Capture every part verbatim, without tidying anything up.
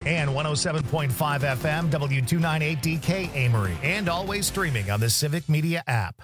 And one oh seven point five F M, W two ninety-eight D K Amory. And always streaming on the Civic Media app.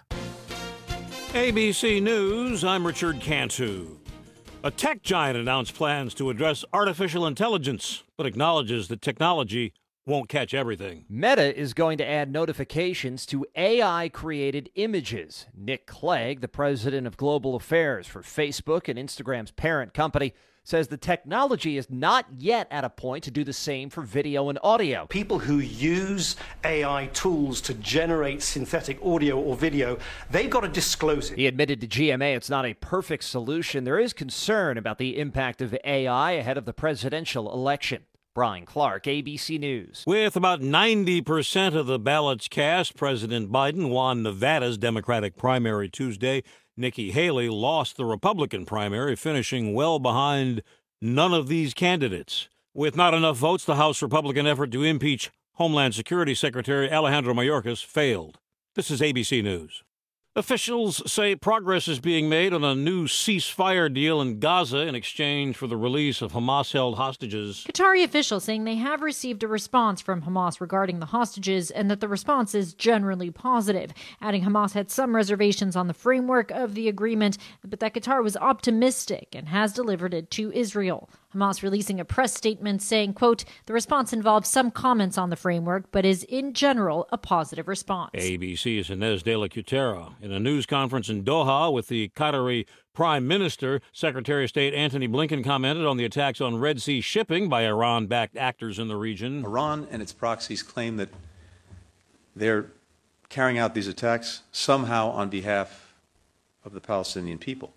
A B C News, I'm Richard Cantu. A tech giant announced plans to address artificial intelligence, but acknowledges that technology won't catch everything. Meta is going to add notifications to A I-created images. Nick Clegg, the president of global affairs for Facebook and Instagram's parent company, says the technology is not yet at a point to do the same for video and audio. People who use A I tools to generate synthetic audio or video, they've got to disclose it. He admitted to G M A it's not a perfect solution. There is concern about the impact of A I ahead of the presidential election. Brian Clark, A B C News. With about ninety percent of the ballots cast, President Biden won Nevada's Democratic primary Tuesday. Nikki Haley lost the Republican primary, finishing well behind none of these candidates. With not enough votes, the House Republican effort to impeach Homeland Security Secretary Alejandro Mayorkas failed. This is A B C News. Officials say progress is being made on a new ceasefire deal in Gaza in exchange for the release of Hamas-held hostages. Qatari officials saying they have received a response from Hamas regarding the hostages and that the response is generally positive, adding Hamas had some reservations on the framework of the agreement, but that Qatar was optimistic and has delivered it to Israel. Hamas releasing a press statement saying, quote, the response involves some comments on the framework, but is in general a positive response. A B C's Inez de la Cutera. In a news conference in Doha with the Qatari Prime Minister, Secretary of State Antony Blinken commented on the attacks on Red Sea shipping by Iran-backed actors in the region. Iran and its proxies claim that they're carrying out these attacks somehow on behalf of the Palestinian people.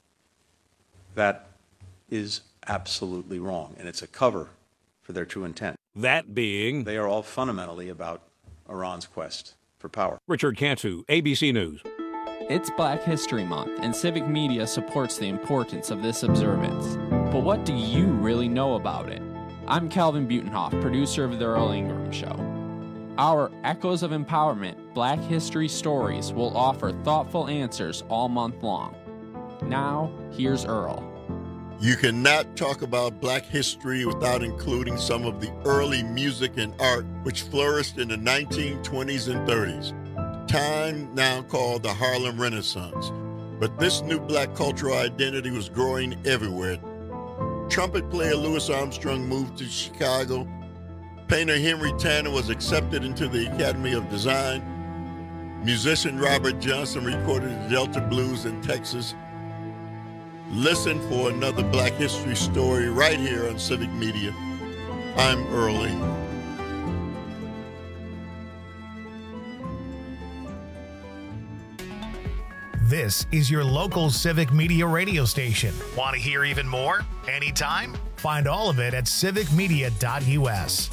That is absolutely wrong, and it's a cover for their true intent. That being, they are all fundamentally about Iran's quest for power. Richard Cantu, A B C News. It's Black History Month, and Civic Media supports the importance of this observance. But what do you really know about it? I'm Calvin Butenhoff, producer of The Earl Ingram Show. Our Echoes of Empowerment Black History Stories will offer thoughtful answers all month long. Now, here's Earl. You cannot talk about Black history without including some of the early music and art which flourished in the nineteen twenties and thirties, time now called the Harlem Renaissance. But this new Black cultural identity was growing everywhere. Trumpet player Louis Armstrong moved to Chicago. Painter Henry Tanner was accepted into the Academy of Design. Musician Robert Johnson recorded the Delta Blues in Texas. Listen for another Black history story right here on Civic Media. I'm Earl Ingram. This is your local Civic Media radio station. Want to hear even more? Anytime? Find all of it at civic media dot U S.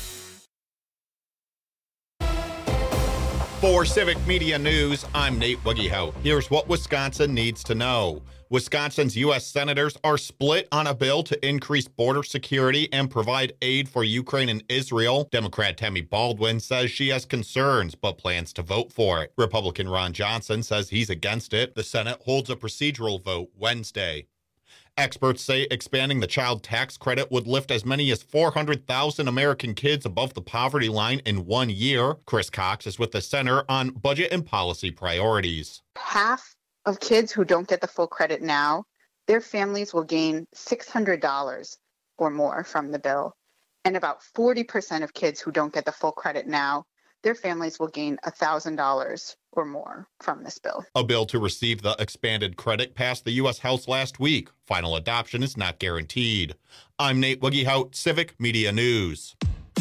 For Civic Media News, I'm Nate Wiggyhout. Here's what Wisconsin needs to know. Wisconsin's U S senators are split on a bill to increase border security and provide aid for Ukraine and Israel. Democrat Tammy Baldwin says she has concerns, but plans to vote for it. Republican Ron Johnson says he's against it. The Senate holds a procedural vote Wednesday. Experts say expanding the child tax credit would lift as many as four hundred thousand American kids above the poverty line in one year. Chris Cox is with the Center on Budget and Policy Priorities. Half of kids who don't get the full credit now, their families will gain six hundred dollars or more from the bill. And about forty percent of kids who don't get the full credit now, their families will gain one thousand dollars or more from this bill. A bill to receive the expanded credit passed the U S House last week. Final adoption is not guaranteed. I'm Nate Wiggyhout, Civic Media News.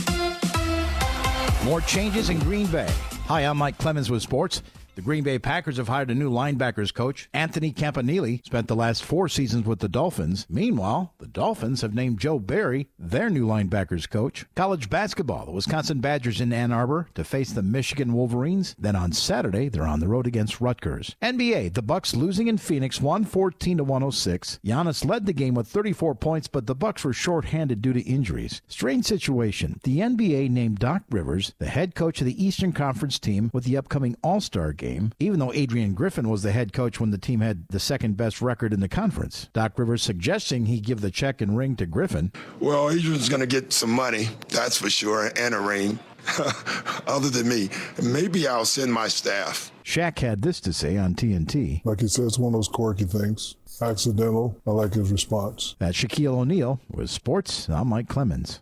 More changes in Green Bay. Hi, I'm Mike Clemens with sports. The Green Bay Packers have hired a new linebackers coach. Anthony Campanile spent the last four seasons with the Dolphins. Meanwhile, the Dolphins have named Joe Barry their new linebackers coach. College basketball, the Wisconsin Badgers in Ann Arbor to face the Michigan Wolverines. Then on Saturday, they're on the road against Rutgers. N B A, the Bucks losing in Phoenix, one fourteen to one oh six. Giannis led the game with thirty-four points, but the Bucks were shorthanded due to injuries. Strange situation. The N B A named Doc Rivers the head coach of the Eastern Conference team with the upcoming All-Star game. game, even though Adrian Griffin was the head coach when the team had the second-best record in the conference. Doc Rivers suggesting he give the check and ring to Griffin. Well, Adrian's going to get some money, that's for sure, and a ring. Other than me, maybe I'll send my staff. Shaq had this to say on T N T. Like he said, it's one of those quirky things. Accidental. I like his response. That's Shaquille O'Neal with sports. I'm Mike Clemens.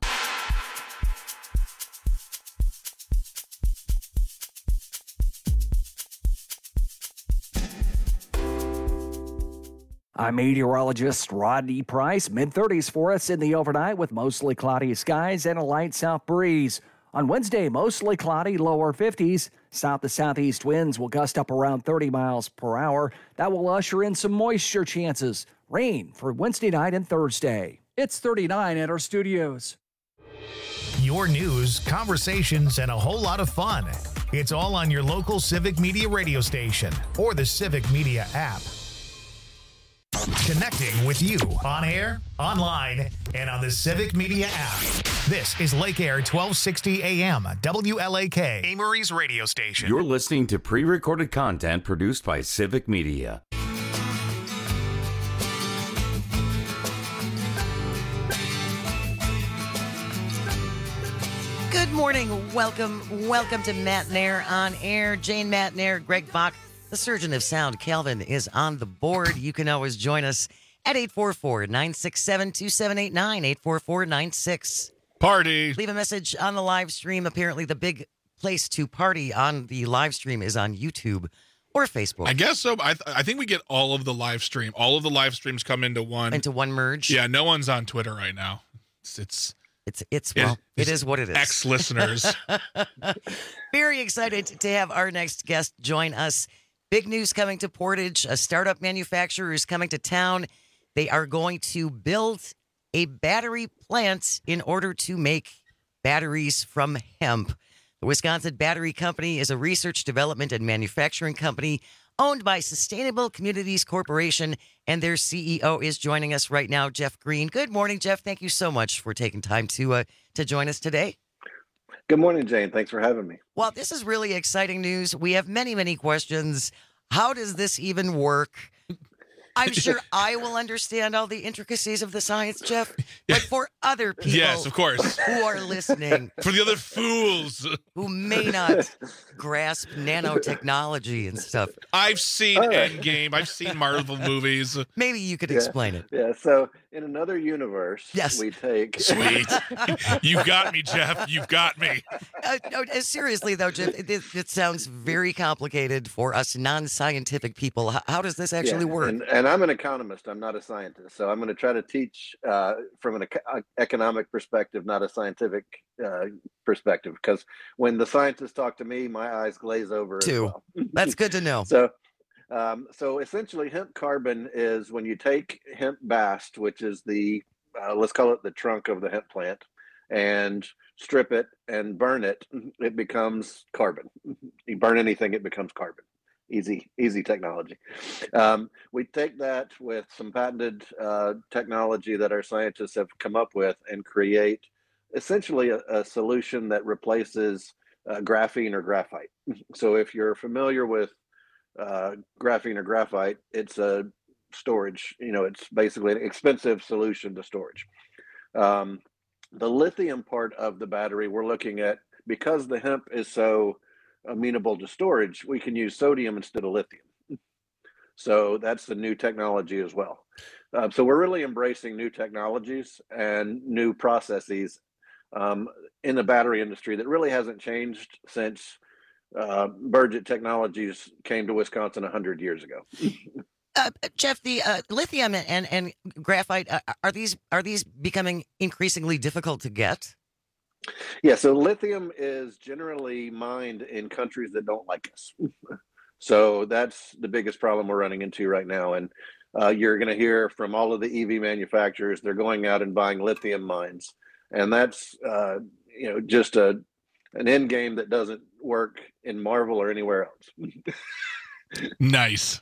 I'm meteorologist Rodney Price. mid-thirties for us in the overnight with mostly cloudy skies and a light south breeze. On Wednesday, mostly cloudy, lower fifties. South to southeast winds will gust up around thirty miles per hour. That will usher in some moisture chances. Rain for Wednesday night and Thursday. It's thirty-nine at our studios. Your news, conversations, and a whole lot of fun. It's all on your local Civic Media radio station or the Civic Media app. Connecting with you on air, online, and on the Civic Media app. This is Lake Air twelve sixty A M, W L A K, Amory's radio station. You're listening to pre-recorded content produced by Civic Media. Good morning. Welcome. Welcome to Matt Nair on Air. Jane Matt Nair, Greg Bach. The surgeon of sound, Calvin, is on the board. You can always join us at eight four four, nine six seven, two seven eight nine, eight four four, nine six. Party. Leave a message on the live stream. Apparently, the big place to party on the live stream is on YouTube or Facebook. I guess so. I, th- I think we get all of the live stream. All of the live streams come into one. Into one merge? Yeah, no one's on Twitter right now. It's... it's It's, it's well, it is what it is. Ex-listeners. Very excited to have our next guest join us. Big news coming to Portage. A startup manufacturer is coming to town. They are going to build a battery plant in order to make batteries from hemp. The Wisconsin Battery Company is a research, development, and manufacturing company owned by Sustainable Communities Corporation, and their C E O is joining us right now, Jeff Green. Good morning, Jeff. Thank you so much for taking time to uh, to join us today. Good morning, Jane. Thanks for having me. Well, this is really exciting news. We have many, many questions. How does this even work? I'm sure I will understand all the intricacies of the science, Jeff, but for other people yes, of course. who are listening. For the other fools. Who may not grasp nanotechnology and stuff. I've seen right. Endgame. I've seen Marvel movies. Maybe you could yeah. explain it. Yeah, so in another universe, yes. we take... Sweet. You got me, Jeff. You've got me. Uh, no, seriously, though, Jeff, it, it sounds very complicated for us non-scientific people. How, how does this actually yeah, work? And, and I'm an economist. I'm not a scientist. So I'm going to try to teach uh, from an ec- economic perspective, not a scientific uh, perspective. Because when the scientists talk to me, my eyes glaze over Too. as well. That's good to know. So, um, so essentially, hemp carbon is when you take hemp bast, which is the, uh, let's call it the trunk of the hemp plant, and strip it and burn it, it becomes carbon. You burn anything, it becomes carbon. Easy, easy technology. Um, we take that with some patented uh, technology that our scientists have come up with and create essentially a, a solution that replaces uh, graphene or graphite. So if you're familiar with uh, graphene or graphite, it's a storage, you know, it's basically an expensive solution to storage. Um, the lithium part of the battery we're looking at, because the hemp is so amenable to storage, we can use sodium instead of lithium. So that's the new technology as well. Uh, so we're really embracing new technologies and new processes um, in the battery industry that really hasn't changed since uh, Burgett Technologies came to Wisconsin one hundred years ago. Uh, Jeff, the uh, lithium and and graphite, uh, are these are these becoming increasingly difficult to get? Yeah, so lithium is generally mined in countries that don't like us. So that's the biggest problem we're running into right now. And uh, you're going to hear from all of the E V manufacturers, they're going out and buying lithium mines. And that's, uh, you know, just a an end game that doesn't work in Marvel or anywhere else. Nice.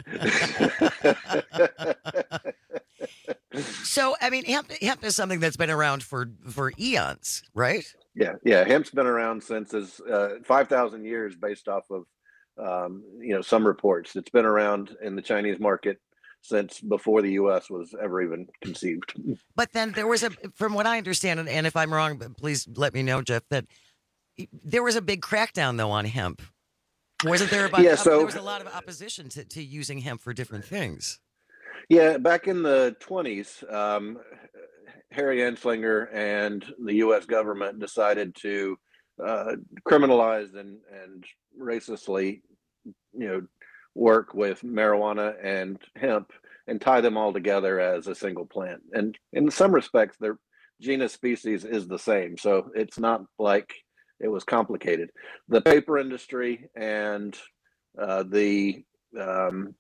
So, I mean, hemp, hemp is something that's been around for, for eons, right? Yeah, yeah. Hemp's been around since as uh, five thousand years based off of um, you know, some reports. It's been around in the Chinese market since before the U S was ever even conceived. But then there was a, from what I understand, and, and if I'm wrong, please let me know, Jeff, that there was a big crackdown, though, on hemp. Wasn't there about, yeah, so, there was a lot of opposition to, to using hemp for different things. Yeah, back in the twenties, um, Harry Anslinger and the U S government decided to uh, criminalize and, and racistly, you know, work with marijuana and hemp and tie them all together as a single plant. And in some respects, their genus species is the same. So it's not like it was complicated. The paper industry and uh, the um,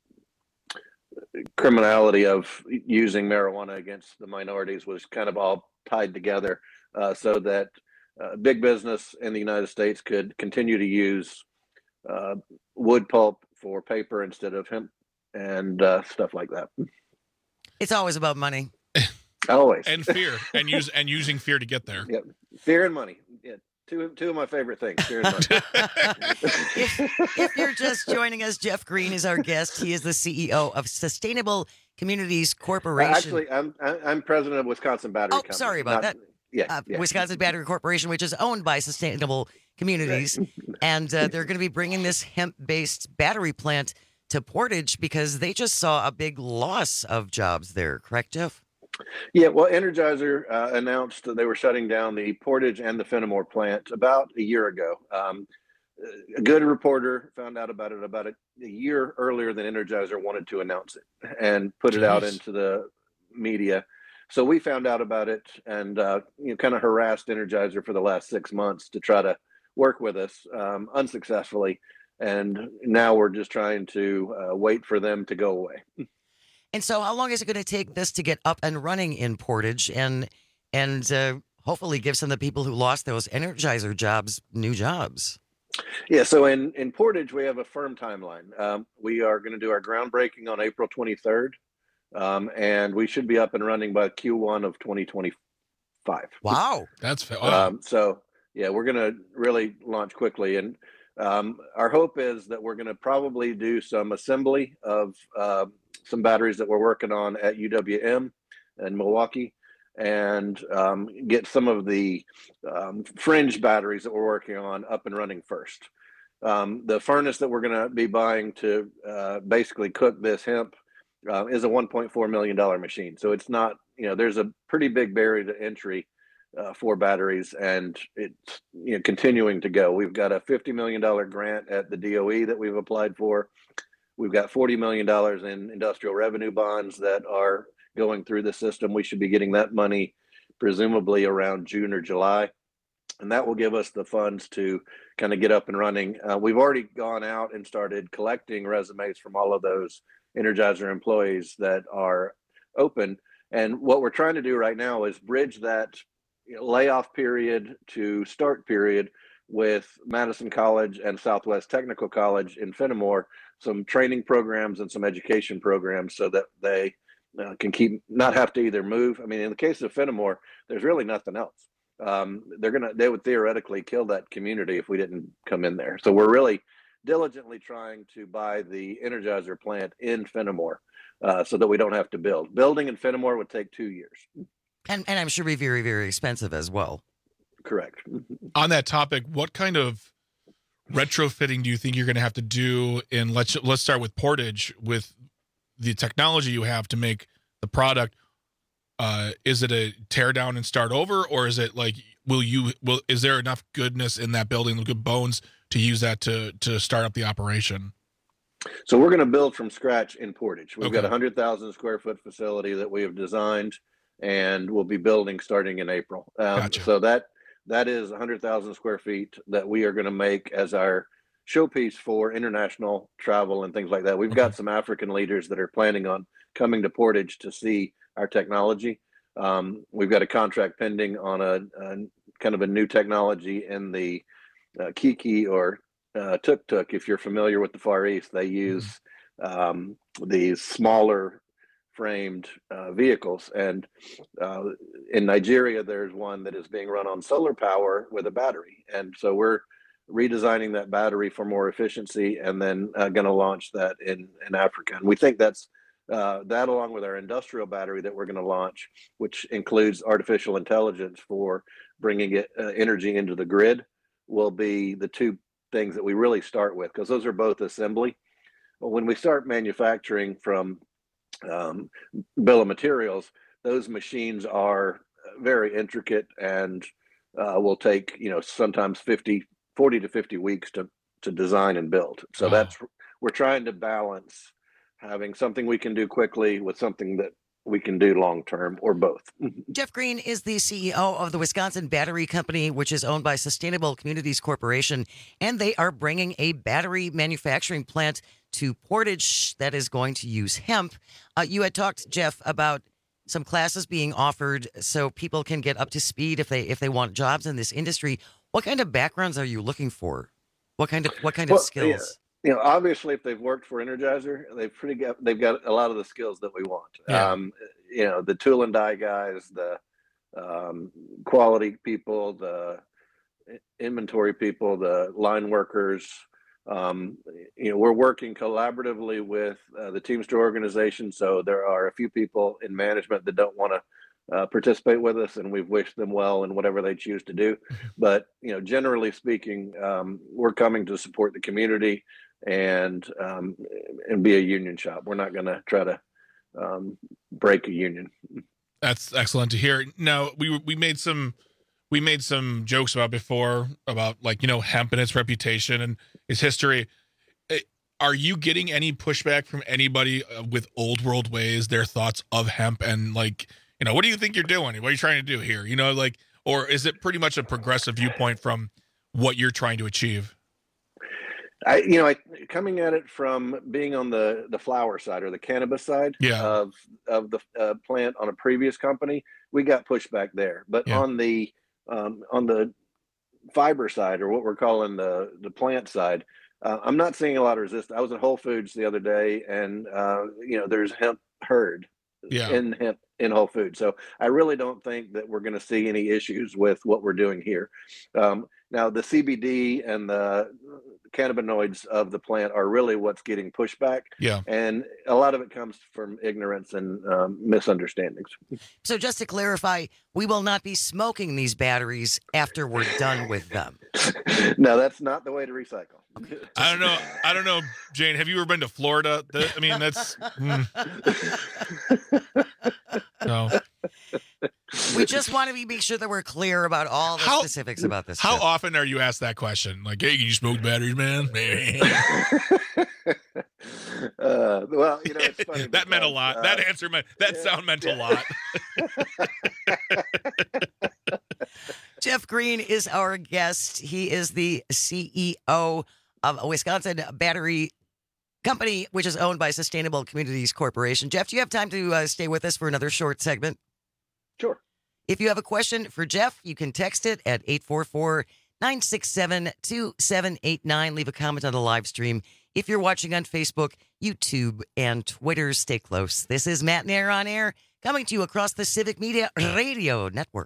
criminality of using marijuana against the minorities was kind of all tied together uh, so that uh, big business in the United States could continue to use uh, wood pulp for paper instead of hemp and uh, stuff like that. It's always about money. Always. And fear, and use and using fear to get there. Yep. Fear and money. Yeah. Two, two of my favorite things. Fear and money. if, if you're just joining us, Jeff Green is our guest. He is the C E O of Sustainable Communities Corporation. Uh, actually, I'm I'm president of Wisconsin Battery Oh, Company. sorry about Not, that. Yeah, uh, yeah. Wisconsin Battery Corporation, which is owned by Sustainable Communities, Right. and uh, they're going to be bringing this hemp-based battery plant to Portage because they just saw a big loss of jobs there. Correct, Jeff? Yeah, well, Energizer uh, announced that they were shutting down the Portage and the Fenimore plant about a year ago. Um, a good reporter found out about it about a, a year earlier than Energizer wanted to announce it and put it out Jeez. into the media. So we found out about it and uh, you know, kind of harassed Energizer for the last six months to try to work with us um, unsuccessfully. And now we're just trying to uh, wait for them to go away. And so how long is it going to take this to get up and running in Portage and and uh, hopefully give some of the people who lost those Energizer jobs new jobs? Yeah, so in, in Portage, we have a firm timeline. Um, we are going to do our groundbreaking on April twenty-third, um, and we should be up and running by Q one of twenty twenty-five. Wow. That's fa- wow. Um, so, yeah, we're going to really launch quickly. And um, our hope is that we're going to probably do some assembly of uh, some batteries that we're working on at U W M in Milwaukee and um, get some of the um, fringe batteries that we're working on up and running first. Um, the furnace that we're going to be buying to uh, basically cook this hemp uh, is a one point four million dollars machine. So it's not, you know, there's a pretty big barrier to entry uh, for batteries, and it's, you know, continuing to go. We've got a fifty million dollars grant at the D O E that we've applied for. We've got forty million dollars in industrial revenue bonds that are going through the system. We should be getting that money presumably around June or July. And that will give us the funds to kind of get up and running. Uh, we've already gone out and started collecting resumes from all of those Energizer employees that are open. And what we're trying to do right now is bridge that, you know, layoff period to start period with Madison College and Southwest Technical College in Fenimore, some training programs and some education programs so that they uh, can keep, not have to either move. I mean, in the case of Fenimore, there's really nothing else. Um, they're gonna, they would theoretically kill that community if we didn't come in there. So we're really diligently trying to buy the Energizer plant in Fenimore uh, so that we don't have to build. Building in Fenimore would take two years. And and I'm sure be very, very expensive as well. Correct. On that topic, what kind of retrofitting do you think you're going to have to do in, let's let's start with Portage, with the technology you have to make the product? Uh, is it a tear down and start over, or is it like, will you, will, is there enough goodness in that building, good bones to use that to, to start up the operation? So we're going to build from scratch in Portage. We've Okay. got a hundred thousand square foot facility that we have designed and we'll be building starting in April. Um, Gotcha. So that, that is a hundred thousand square feet that we are going to make as our showpiece for international travel and things like that. We've got some African leaders that are planning on coming to Portage to see our technology. Um, we've got a contract pending on a, a kind of a new technology in the uh, Kiki or uh, Tuk Tuk. If you're familiar with the Far East, they use um, these smaller framed uh, vehicles. And uh, in Nigeria, there's one that is being run on solar power with a battery. And so we're redesigning that battery for more efficiency, and then uh, going to launch that in, in Africa. And we think that's uh, that, along with our industrial battery that we're going to launch, which includes artificial intelligence for bringing it, uh, energy into the grid, will be the two things that we really start with, because those are both assembly. But when we start manufacturing from um, bill of materials, those machines are very intricate and uh, will take, you know, sometimes fifty, forty to fifty weeks to, to design and build. So wow. that's, we're trying to balance having something we can do quickly with something that we can do long term, or both. Jeff Green is the C E O of the Wisconsin Battery Company, which is owned by Sustainable Communities Corporation, and they are bringing a battery manufacturing plant to Portage that is going to use hemp. Uh, you had talked, Jeff, about some classes being offered so people can get up to speed if they if they want jobs in this industry. What kind of backgrounds are you looking for? What kind of what kind well, of skills? Yeah. You know, obviously, if they've worked for Energizer, they've pretty got, they've got a lot of the skills that we want. Yeah. Um, you know, the tool and die guys, the um, quality people, the inventory people, the line workers. Um, you know, we're working collaboratively with uh, the Teamster organization. So there are a few people in management that don't want to uh, participate with us, and we've wished them well in whatever they choose to do. But, you know, generally speaking, um, we're coming to support the community and um, and be a union shop. We're not going to try to um, break a union. That's excellent to hear. Now, we we made some we made some jokes about before about, like, you know, hemp and its reputation and its history. Are you getting any pushback from anybody with old world ways, their thoughts of hemp, and, like, you know, what do you think you're doing? What are you trying to do here? You know, like, or is it pretty much a progressive viewpoint from what you're trying to achieve? I, you know, I, coming at it from being on the, the flower side or the cannabis side yeah. of of the uh, plant on a previous company, we got pushback there. But yeah. on the um, on the fiber side, or what we're calling the the plant side, uh, I'm not seeing a lot of resistance. I was at Whole Foods the other day, and uh, you know, there's hemp herd yeah. in hemp in Whole Foods. So I really don't think that we're going to see any issues with what we're doing here. Um, now, the C B D and the cannabinoids of the plant are really what's getting pushback. Yeah. And a lot of it comes from ignorance and um, misunderstandings. So just to clarify, we will not be smoking these batteries after we're done with them. No, that's not the way to recycle. Okay. I don't know. I don't know, Jane. Have you ever been to Florida? The, I mean, that's mm. no. We just want to be, make sure that we're clear about all the how, specifics about this. How trip. often are you asked that question? Like, hey, can you smoke batteries, man? uh, well, you know, it's funny. That because, meant a lot. Uh, that answer meant, that yeah, sound meant yeah. a lot. Jeff Green is our guest. He is the C E O of a Wisconsin Battery Company, which is owned by Sustainable Communities Corporation. Jeff, do you have time to uh, stay with us for another short segment? Sure. If you have a question for Jeff, you can text it at eight four four, nine six seven, two seven eight nine. Leave a comment on the live stream. If you're watching on Facebook, YouTube, and Twitter, stay close. This is Matt and Air on Air, coming to you across the Civic Media Radio Network.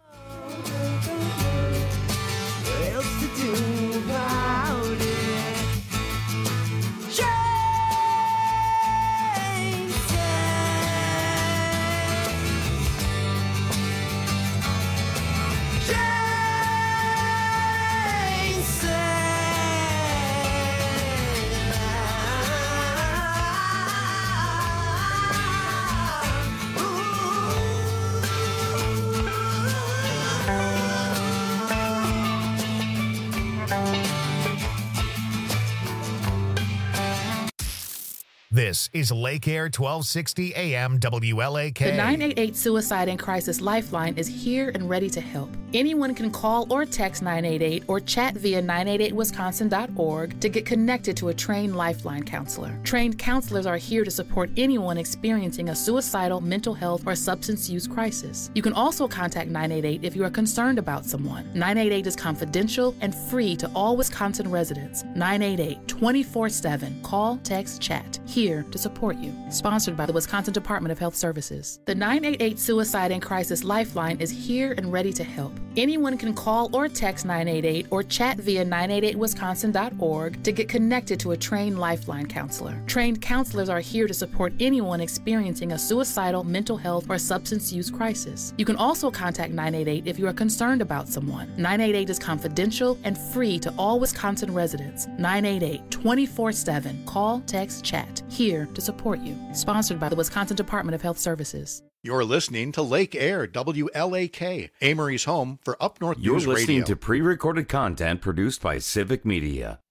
This is Lake Air twelve sixty A M W L A K. The nine eight eight Suicide and Crisis Lifeline is here and ready to help. Anyone can call or text nine eight eight or chat via nine eight eight wisconsin dot org to get connected to a trained Lifeline counselor. Trained counselors are here to support anyone experiencing a suicidal, mental health, or substance use crisis. You can also contact nine eight eight if you are concerned about someone. nine eight eight is confidential and free to all Wisconsin residents. nine eight eight, twenty-four seven. Call, text, chat. Here to support you. Sponsored by the Wisconsin Department of Health Services. The nine eight eight Suicide and Crisis Lifeline is here and ready to help. Anyone can call or text nine eight eight or chat via nine eight eight wisconsin dot org to get connected to a trained Lifeline counselor. Trained counselors are here to support anyone experiencing a suicidal, mental health, or substance use crisis. You can also contact nine eight eight if you are concerned about someone. nine eight eight is confidential and free to all Wisconsin residents. nine eight eight, twenty-four seven. Call, text, chat. Here to support you. Sponsored by the Wisconsin Department of Health Services. You're listening to Lake Air, W L A K, Amory's home for Up North You're News listening Radio. to pre-recorded content produced by Civic Media.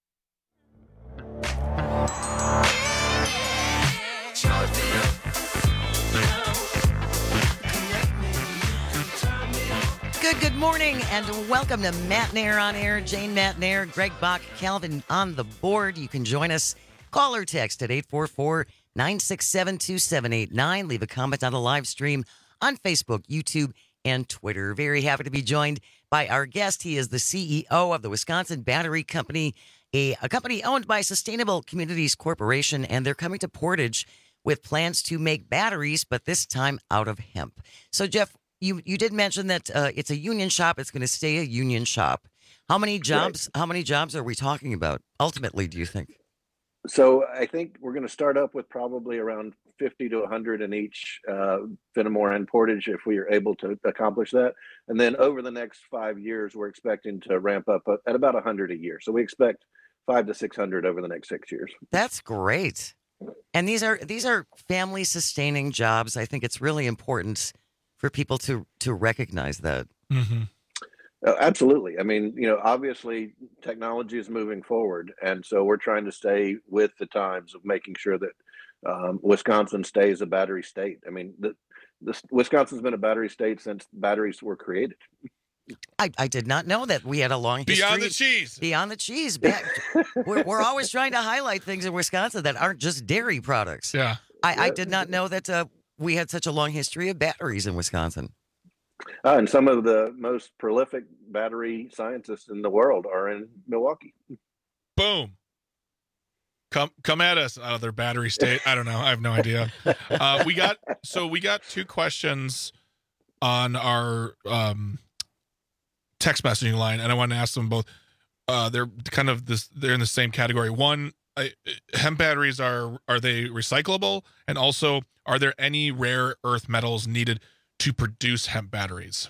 Good, good morning, and welcome to Matt Nair on Air. Jane Matt Nair, Greg Bach, Calvin on the board. You can join us. Call or text at eight four four, nine six seven, two seven eight nine. Leave a comment on the live stream on Facebook, YouTube, and Twitter. Very happy to be joined by our guest. He is the C E O of the Wisconsin Battery Company, a, a company owned by Sustainable Communities Corporation, and they're coming to Portage with plans to make batteries, but this time out of hemp. So, Jeff, you, you did mention that uh, it's a union shop. It's going to stay a union shop. How many jobs? Right. How many jobs are we talking about ultimately, do you think? So I think we're going to start up with probably around fifty to one hundred in each uh, Fenimore and Portage if we are able to accomplish that. And then over the next five years, we're expecting to ramp up at about one hundred a year. So we expect five to six hundred over the next six years. That's great. And these are these are family sustaining jobs. I think it's really important for people to to recognize that. Mm-hmm. Uh, absolutely. I mean, you know, obviously technology is moving forward. And so we're trying to stay with the times of making sure that um, Wisconsin stays a battery state. I mean, the, the, Wisconsin's been a battery state since batteries were created. I, I did not know that we had a long history. Beyond the cheese. Beyond the cheese. we're, we're always trying to highlight things in Wisconsin that aren't just dairy products. Yeah. I, I did not know that uh, we had such a long history of batteries in Wisconsin. Uh, and some of the most prolific battery scientists in the world are in Milwaukee. Boom. Come come at us out of their battery state. I don't know. I have no idea. Uh, we got so we got two questions on our um, text messaging line, and I want to ask them both. Uh, they're kind of this. They're in the same category. One, I, hemp batteries are are they recyclable, and also are there any rare earth metals needed to produce hemp batteries?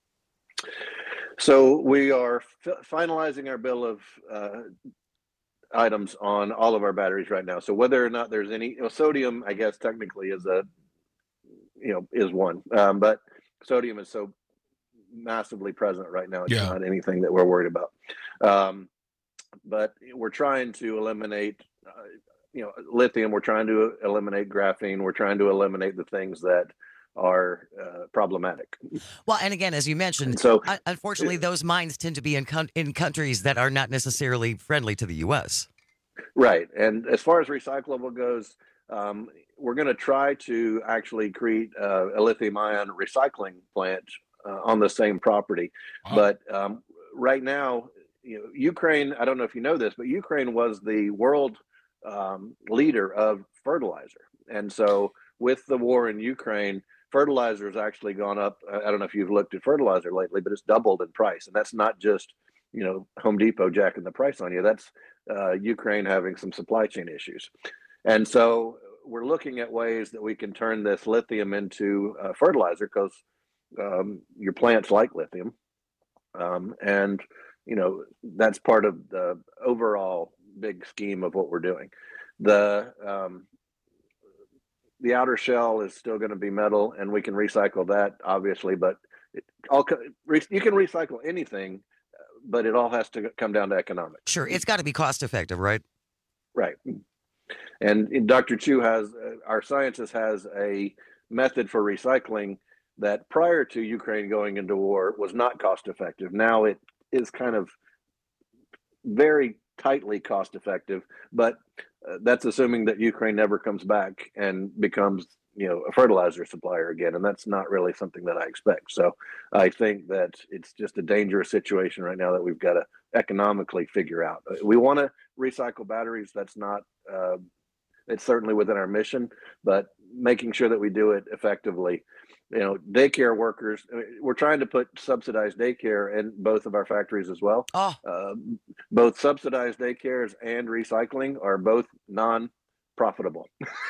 So we are f- finalizing our bill of uh, items on all of our batteries right now. So whether or not there's any, you know, sodium, I guess technically is a, you know, is one, um, but sodium is so massively present right now. It's yeah. not anything that we're worried about. Um, but we're trying to eliminate, uh, you know, lithium. We're trying to eliminate graphene. We're trying to eliminate the things that are uh, problematic. Well, and again, as you mentioned, and so unfortunately, those mines tend to be in con- in countries that are not necessarily friendly to the U S. Right. And as far as recyclable goes, um, we're going to try to actually create uh, a lithium ion recycling plant uh, on the same property. Wow. But um, right now, you know, Ukraine, I don't know if you know this, but Ukraine was the world um, leader of fertilizer. And so with the war in Ukraine, fertilizer has actually gone up. I don't know if you've looked at fertilizer lately, but it's doubled in price. And that's not just, you know, Home Depot jacking the price on you. That's uh, Ukraine having some supply chain issues. And so we're looking at ways that we can turn this lithium into uh, fertilizer because um, your plants like lithium. Um, and, you know, that's part of the overall big scheme of what we're doing. The um, The outer shell is still going to be metal, and we can recycle that, obviously. But it all you can recycle anything, but it all has to come down to economics. Sure, it's got to be cost effective, right? Right. And Doctor Chu has, uh, our scientist has a method for recycling that prior to Ukraine going into war was not cost effective. Now it is kind of very tightly cost effective, but uh, that's assuming that Ukraine never comes back and becomes, you know, a fertilizer supplier again. And that's not really something that I expect. So I think that it's just a dangerous situation right now that we've got to economically figure out. We want to recycle batteries. That's not, uh, it's certainly within our mission, but making sure that we do it effectively you know, daycare workers. I mean, we're trying to put subsidized daycare in both of our factories as well. Oh. Uh, both subsidized daycares and recycling are both non-profitable.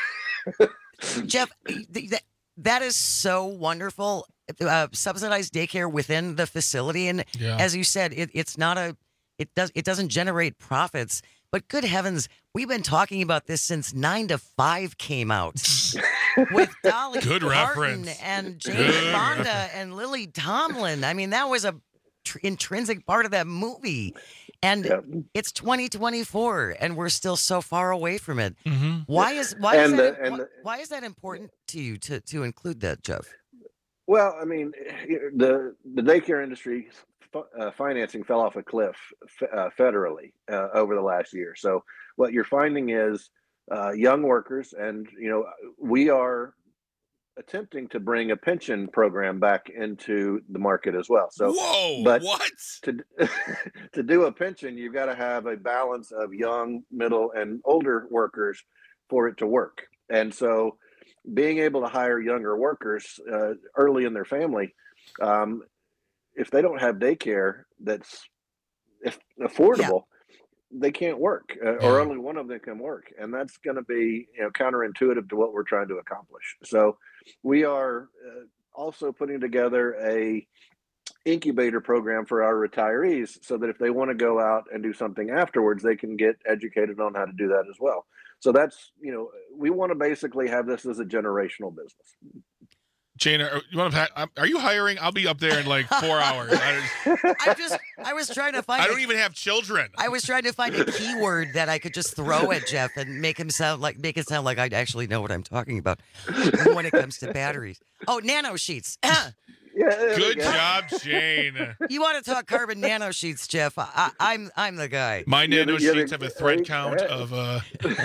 Jeff, th- th- that is so wonderful. Uh, subsidized daycare within the facility, and Yeah. as you said, it, it's not a, it does, it doesn't generate profits. But good heavens, we've been talking about this since Nine to Five came out with Dolly Good Parton reference. and Jane Good Fonda reference. and Lily Tomlin. I mean, that was a tr- intrinsic part of that movie. And Yep. it's twenty twenty-four, and we're still so far away from it. Mhm. Why is why is And that the- and why, the- why is that important to you to to include that, Jeff? Well, I mean, the the daycare industry uh, financing fell off a cliff uh, federally uh, over the last year. So what you're finding is uh, young workers, and you know, we are attempting to bring a pension program back into the market as well. So, Whoa, but what? to to do a pension, you've got to have a balance of young, middle, and older workers for it to work. And so, being able to hire younger workers uh, early in their family, um, if they don't have daycare that's if affordable, they can't work, uh, or only one of them can work, and that's going to be you know counterintuitive to what we're trying to accomplish. So we are uh, also putting together a incubator program for our retirees, so that if they want to go out and do something afterwards, they can get educated on how to do that as well. So that's you know we want to basically have this as a generational business. Jane, are you want to? Are you hiring? I'll be up there in like four hours. I, I just I was trying to find. I a- don't even have children. I was trying to find a keyword that I could just throw at Jeff and make him sound like make it sound like I actually know what I'm talking about when it comes to batteries. Oh, nano sheets. Good job, Jane. You want to talk carbon nano sheets, Jeff? I, I'm I'm the guy. My Yeah, nano yeah, sheets they- have a thread they- count yeah. of uh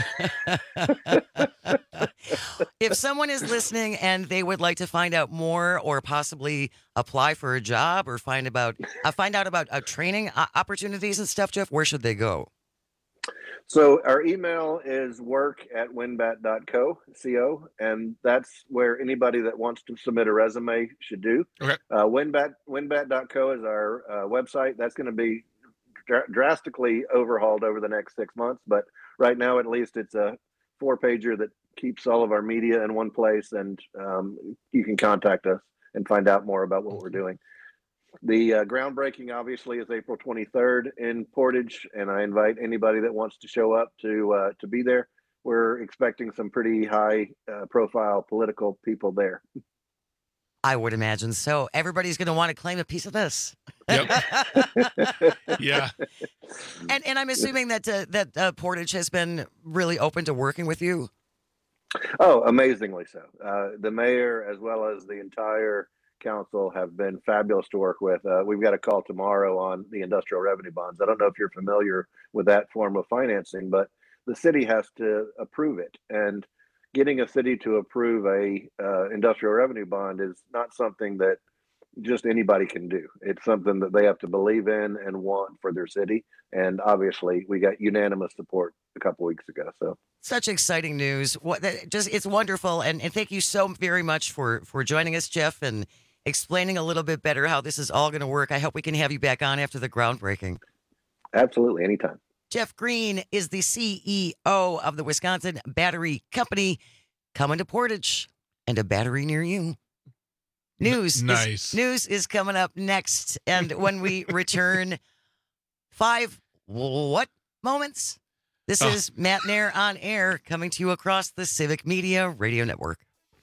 If someone is listening and they would like to find out more, or possibly apply for a job, or find about uh, find out about uh, training uh, opportunities and stuff, Jeff, where should they go? So our email is work at winbat dot co, C-O, and that's where anybody that wants to submit a resume should do. Okay. Uh, winbat, winbat dot co is our uh, website. That's going to be dr- drastically overhauled over the next six months, but right now at least it's a four-pager that keeps all of our media in one place, and um, you can contact us and find out more about what we're doing. The uh, groundbreaking, obviously, is April twenty-third in Portage, and I invite anybody that wants to show up to uh, to be there. We're expecting some pretty high-profile uh, political people there. I would imagine so. Everybody's going to want to claim a piece of this. yeah. And and I'm assuming that uh, that uh, Portage has been really open to working with you. Oh, amazingly so. Uh, the mayor, as well as the entire council, have been fabulous to work with. Uh, we've got a call tomorrow on the industrial revenue bonds. I don't know if you're familiar with that form of financing, but the city has to approve it. And getting a city to approve a uh, industrial revenue bond is not something that just anybody can do. It's something that they have to believe in and want for their city. And obviously, we got unanimous support a couple weeks ago. So. Such exciting news! What that just it's wonderful, and, and thank you so very much for for joining us, Jeff, and explaining a little bit better how this is all going to work. I hope we can have you back on after the groundbreaking. Absolutely, anytime. Jeff Green is the C E O of the Wisconsin Battery Company, coming to Portage and a battery near you. News, nice. Is, news is coming up next, and when we return, five what moments? This Oh. is Matt Nair on air, coming to you across the Civic Media Radio Network.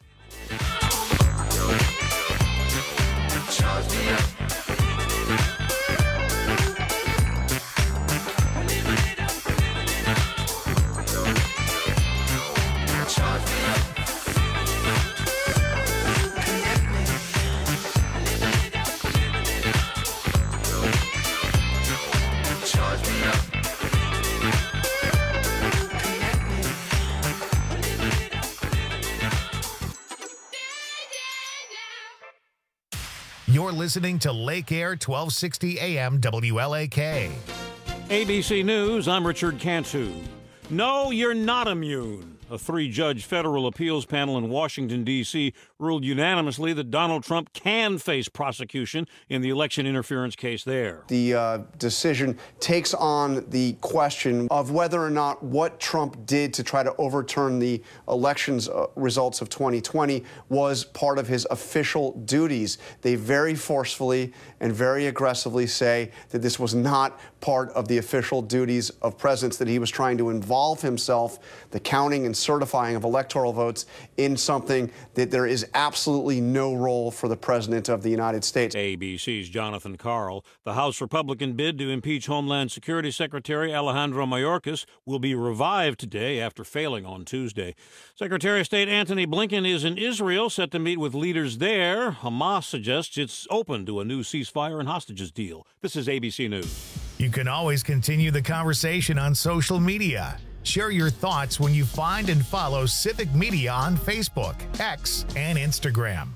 You're listening to Lake Air twelve sixty A M W L A K. A B C News, I'm Richard Cantu. No, you're not immune. A three-judge federal appeals panel in Washington, D C ruled unanimously that Donald Trump can face prosecution in the election interference case there. The uh, decision takes on the question of whether or not what Trump did to try to overturn the elections uh, results of twenty twenty was part of his official duties. They very forcefully and very aggressively say that this was not part of the official duties of presidents, that he was trying to involve himself, the counting and certifying of electoral votes, in something that there is absolutely no role for the president of the United States. A B C's Jonathan Karl. The House Republican bid to impeach Homeland Security Secretary Alejandro Mayorkas will be revived today after failing on Tuesday. Secretary of State Antony Blinken is in Israel, set to meet with leaders there. Hamas suggests it's open to a new ceasefire and hostages deal. This is A B C News. You can always continue the conversation on social media. Share your thoughts when you find and follow Civic Media on Facebook, X, and Instagram.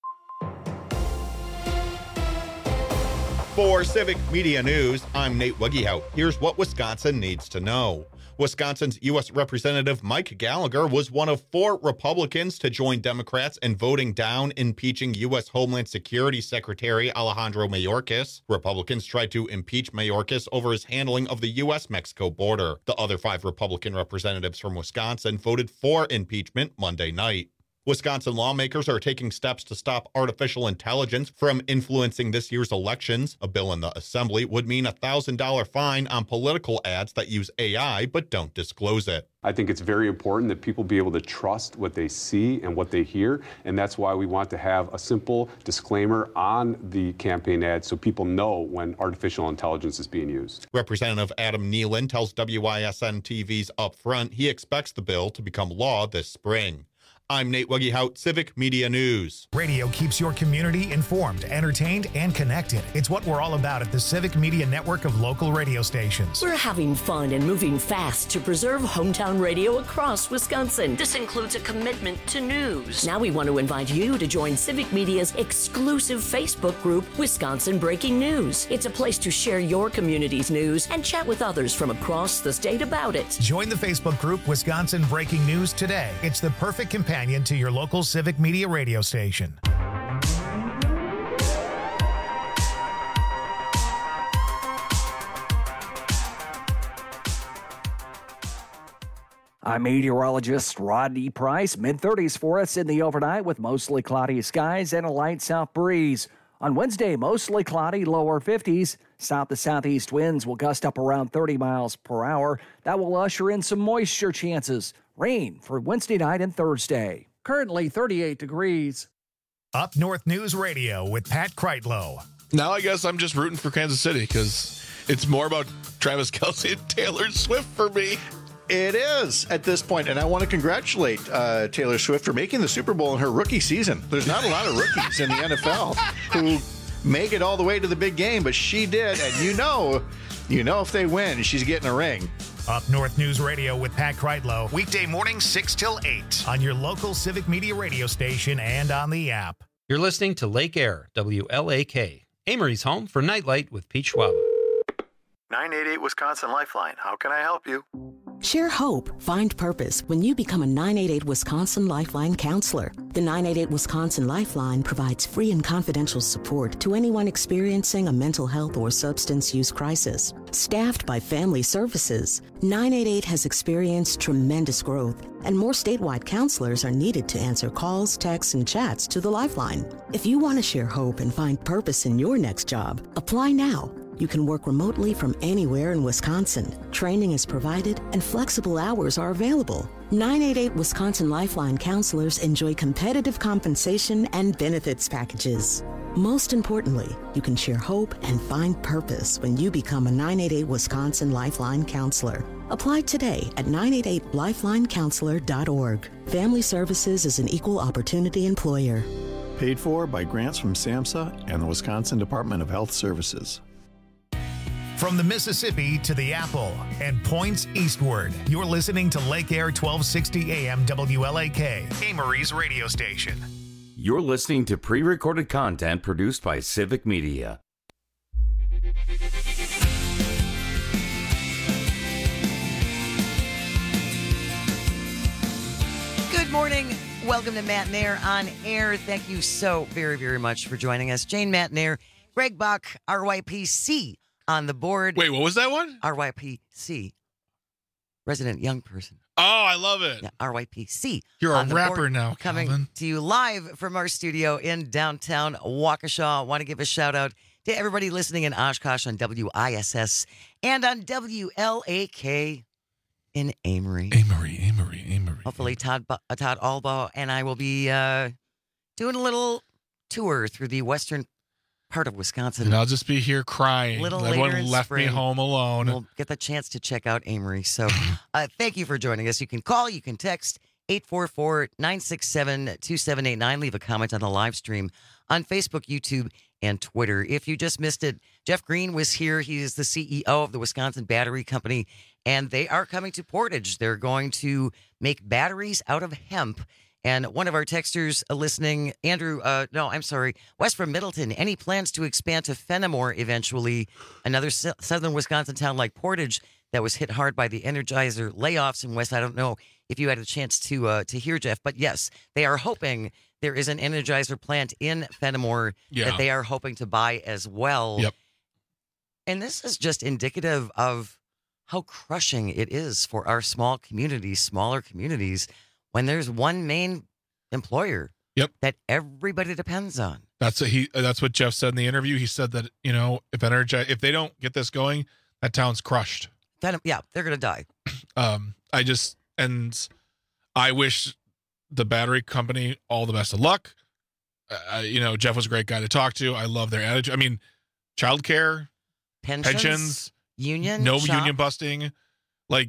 For Civic Media News, I'm Nate Weggehout. Here's what Wisconsin needs to know. Wisconsin's U S Representative Mike Gallagher was one of four Republicans to join Democrats in voting down impeaching U S Homeland Security Secretary Alejandro Mayorkas. Republicans tried to impeach Mayorkas over his handling of the U S Mexico border. The other five Republican representatives from Wisconsin voted for impeachment Monday night. Wisconsin lawmakers are taking steps to stop artificial intelligence from influencing this year's elections. A bill in the Assembly would mean a one thousand dollars fine on political ads that use A I but don't disclose it. I think it's very important that people be able to trust what they see and what they hear, and that's why we want to have a simple disclaimer on the campaign ad so people know when artificial intelligence is being used. Representative Adam Nealon tells W I S N T V's Upfront he expects the bill to become law this spring. I'm Nate Weggehout, Civic Media News. Radio keeps your community informed, entertained, and connected. It's what we're all about at the Civic Media network of local radio stations. We're having fun and moving fast to preserve hometown radio across Wisconsin. This includes a commitment to news. Now we want to invite you to join Civic Media's exclusive Facebook group, Wisconsin Breaking News. It's a place to share your community's news and chat with others from across the state about it. Join the Facebook group, Wisconsin Breaking News, today. It's the perfect companion to your local Civic Media radio station. I'm meteorologist Rodney Price. mid thirties for us in the overnight with mostly cloudy skies and a light south breeze. On Wednesday, mostly cloudy, lower fifties. South to southeast winds will gust up around thirty miles per hour. That will usher in some moisture chances. Rain for Wednesday night and Thursday. Currently thirty-eight degrees. Up North News Radio with Pat Kreitlow. Now I guess I'm just rooting for Kansas City because it's more about Travis Kelce and Taylor Swift for me. It is at this point, and I want to congratulate uh, Taylor Swift for making the Super Bowl in her rookie season. There's not a lot of rookies in the N F L who make it all the way to the big game, but she did, and you know, you know if they win, she's getting a ring. Up North News Radio with Pat Kreitlow, weekday mornings six till eight on your local Civic Media radio station and on the app. You're listening to Lake Air, W L A K, Amory's home for Nightlight with Pete Schwab. nine eight eight Wisconsin Lifeline. How can I help you? Share hope, find purpose when you become a nine eight eight Wisconsin Lifeline counselor. The nine eight eight Wisconsin Lifeline provides free and confidential support to anyone experiencing a mental health or substance use crisis. Staffed by Family Services, nine eight eight has experienced tremendous growth, and more statewide counselors are needed to answer calls, texts, and chats to the Lifeline. If you want to share hope and find purpose in your next job, apply now. You can work remotely from anywhere in Wisconsin. Training is provided and flexible hours are available. nine eight eight Wisconsin Lifeline counselors enjoy competitive compensation and benefits packages. Most importantly, you can share hope and find purpose when you become a nine eight eight Wisconsin Lifeline counselor. Apply today at nine eight eight lifeline counselor dot org. Family Services is an equal opportunity employer. Paid for by grants from SAMHSA and the Wisconsin Department of Health Services. From the Mississippi to the Apple and points eastward, you're listening to Lake Air twelve sixty A M W L A K, Amory's radio station. You're listening to pre-recorded content produced by Civic Media. morning. Welcome to Matt and Air on Air. Thank you so very, very much for joining us. Jane, Matt and Air, Greg Bach, R Y P C on the board. Wait, what was that one? R Y P C, resident young person. Oh, I love it. Yeah, R Y P C. You're a on the rapper board, now, coming Calvin. to you live from our studio in downtown Waukesha. Want to give a shout out to everybody listening in Oshkosh on W I S S and on W L A K in Amory. Amory, Amory, Amory. Hopefully, Todd uh, Todd Albaugh and I will be uh, doing a little tour through the western part of Wisconsin. And I'll just be here crying. Little Everyone later in left spring, me home alone. We'll get the chance to check out Amory. So uh, thank you for joining us. You can call, you can text eight four four, nine six seven, two seven eight nine. Leave a comment on the live stream on Facebook, YouTube, and Twitter. If you just missed it, Jeff Green was here. He is the C E O of the Wisconsin Battery Company, and they are coming to Portage. They're going to make batteries out of hemp. And one of our texters uh, listening, Andrew, uh, no, I'm sorry, West from Middleton, any plans to expand to Fenimore eventually, another s- southern Wisconsin town like Portage that was hit hard by the Energizer layoffs in West. I don't know if you had a chance to uh, to hear, Jeff, but yes, they are hoping there is an Energizer plant in Fenimore Yeah. that they are hoping to buy as well. Yep. And this is just indicative of how crushing it is for our small communities, smaller communities, when there's one main employer Yep. that everybody depends on. That's a, he. That's what Jeff said in the interview. He said that, you know, if Energi- if they don't get this going, that town's crushed. Then, yeah, they're going to die. Um, I just and I wish the battery company all the best of luck. Uh, you know, Jeff was a great guy to talk to. I love their attitude. I mean, childcare, Pensions, pensions, union, no shop. union busting. Like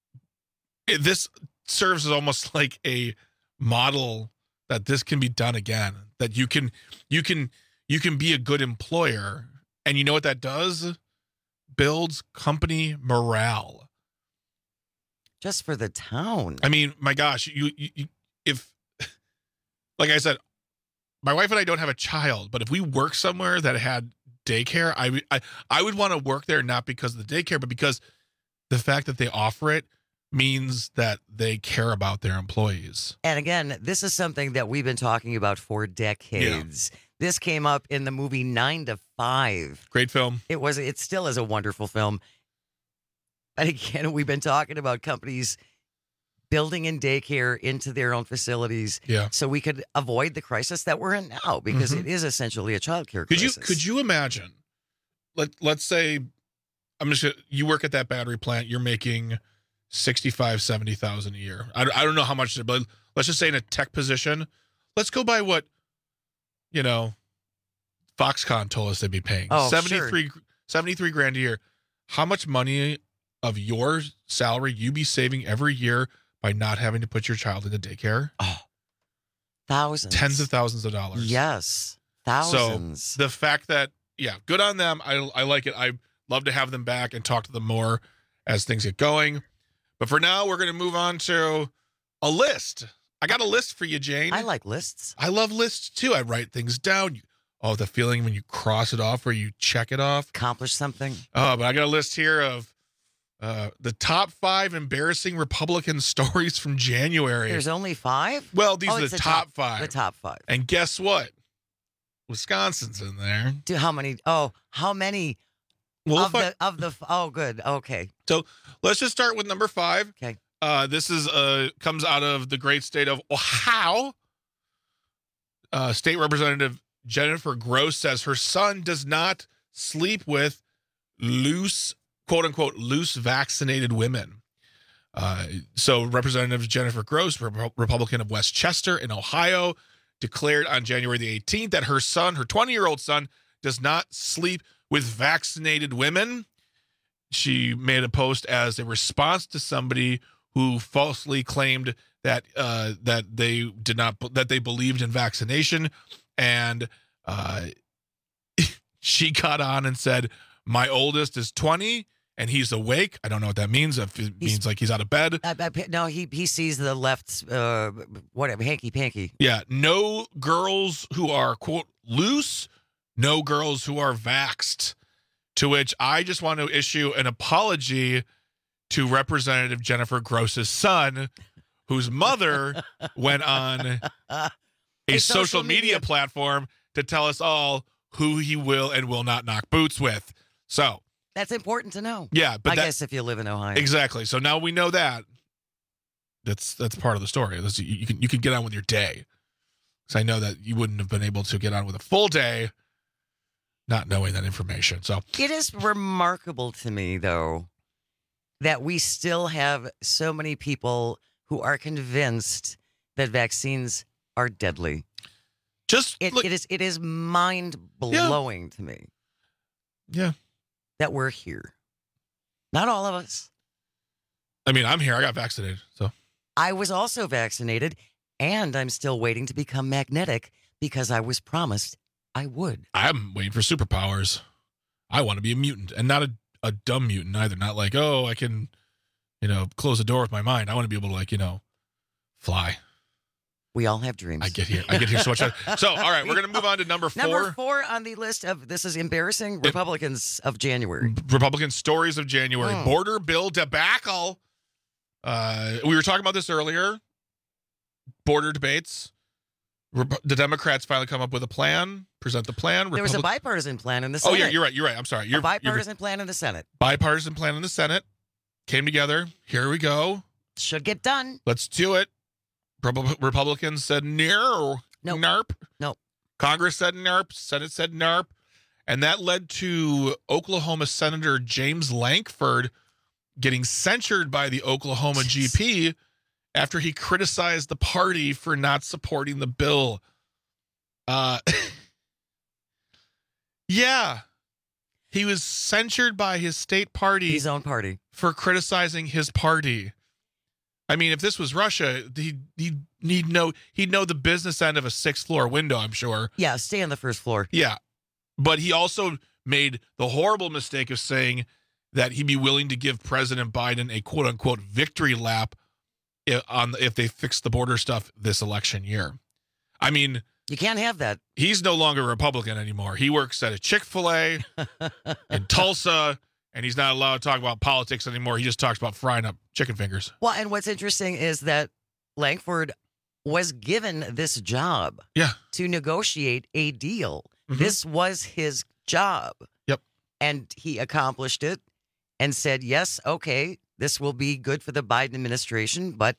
it, this serves as almost like a model that this can be done again. That you can, you can, you can be a good employer, and you know what that does? Builds company morale. Just for the town. I mean, my gosh, you, you, you if, like I said, my wife and I don't have a child, but if we work somewhere that had daycare, I, would- I, I would want to work there not because of the daycare, but because the fact that they offer it means that they care about their employees. And again, this is something that we've been talking about for decades. Yeah. This came up in the movie Nine to Five. Great film. It was. It still is a wonderful film. But again, we've been talking about companies building in daycare into their own facilities, yeah, so we could avoid the crisis that we're in now, because mm-hmm. it is essentially a child care could crisis. You could you imagine? Let Let's say I'm just gonna, you work at that battery plant. You're making sixty-five, seventy thousand a year. I, I don't know how much, but let's just say in a tech position. Let's go by what, you know, Foxconn told us they'd be paying. Oh, seventy-three, sure. seventy-three grand a year. How much money of your salary you be saving every year by not having to put your child into daycare? Oh, thousands. Tens of thousands of dollars. Yes. Thousands. So the fact that, yeah, good on them. I, I like it. I love to have them back and talk to them more as things get going. But for now, we're going to move on to a list. I got a list for you, Jane. I like lists. I love lists, too. I write things down. You, oh, the feeling when you cross it off or you check it off. Accomplish something. Oh, but I got a list here of uh, the top five embarrassing Republican stories from January. There's only five? Well, these oh, are the, the top, top five. The top five. And guess what? Wisconsin's in there. Do how many? Oh, how many well, of, the, of the? Oh, good. Okay. So let's just start with number five. Okay. Uh, this is uh comes out of the great state of Ohio. Uh, State Representative Jennifer Gross says her son does not sleep with loose, quote unquote, loose vaccinated women. Uh, so Representative Jennifer Gross, Re- Republican of Westchester in Ohio, declared on January the eighteenth that her son, her twenty-year-old son, does not sleep with vaccinated women. She made a post as a response to somebody who falsely claimed that uh, that they did not that they believed in vaccination, and uh, she got on and said, "My oldest is twenty and he's awake." I don't know what that means. If it he's, means like he's out of bed. Uh, uh, no, he he sees the left, uh, whatever, hanky panky. Yeah, no girls who are quote loose, no girls who are vaxxed. To which I just want to issue an apology to Representative Jennifer Gross's son, whose mother went on a, a social, social media, media platform to tell us all who he will and will not knock boots with. So that's important to know. Yeah, but I that, guess if you live in Ohio, exactly. So now we know that. That's that's part of the story. That's, you, you can you can get on with your day. Because I know that you wouldn't have been able to get on with a full day, not knowing that information. So it is remarkable to me, though, that we still have so many people who are convinced that vaccines are deadly. Just it, look, it is it is mind blowing yeah. to me. Yeah, that we're here. Not all of us. I mean, I'm here. I got vaccinated, so I was also vaccinated, and I'm still waiting to become magnetic because I was promised I would. I'm waiting for superpowers. I want to be a mutant, and not a, a dumb mutant either. Not like, oh, I can, you know, close the door with my mind. I want to be able to, like, you know, fly. We all have dreams. I get here. I get here so much. So, all right, we're going to move on to number four. Number four on the list of, this is embarrassing, Republicans of January. Republican stories of January. Hmm. Border bill debacle. Uh, we were talking about this earlier. Border debates. Rep- the Democrats finally come up with a plan, present the plan. There was a Republic- bipartisan plan in the Senate. Oh, yeah, you're right. You're right. I'm sorry. You're, a bipartisan you're, plan in the Senate. Bipartisan plan in the Senate. Came together. Here we go. Should get done. Let's do it. Republicans said no. Nope. Narp. Nope. Congress said narp. Senate said narp. And that led to Oklahoma Senator James Lankford getting censured by the Oklahoma G P after he criticized the party for not supporting the bill. Uh, yeah. He was censured by his state party. His own party. For criticizing his party. I mean, if this was Russia, he'd, he'd, he'd, know, he'd know the business end of a sixth floor window, I'm sure. Yeah, stay on the first floor. Yeah. But he also made the horrible mistake of saying that he'd be willing to give President Biden a quote-unquote victory lap if, on, if they fix the border stuff this election year. I mean... You can't have that. He's no longer a Republican anymore. He works at a Chick-fil-A in Tulsa... And he's not allowed to talk about politics anymore. He just talks about frying up chicken fingers. Well, and what's interesting is that Lankford was given this job yeah. to negotiate a deal. Mm-hmm. This was his job. Yep. And he accomplished it and said, yes, okay, this will be good for the Biden administration, but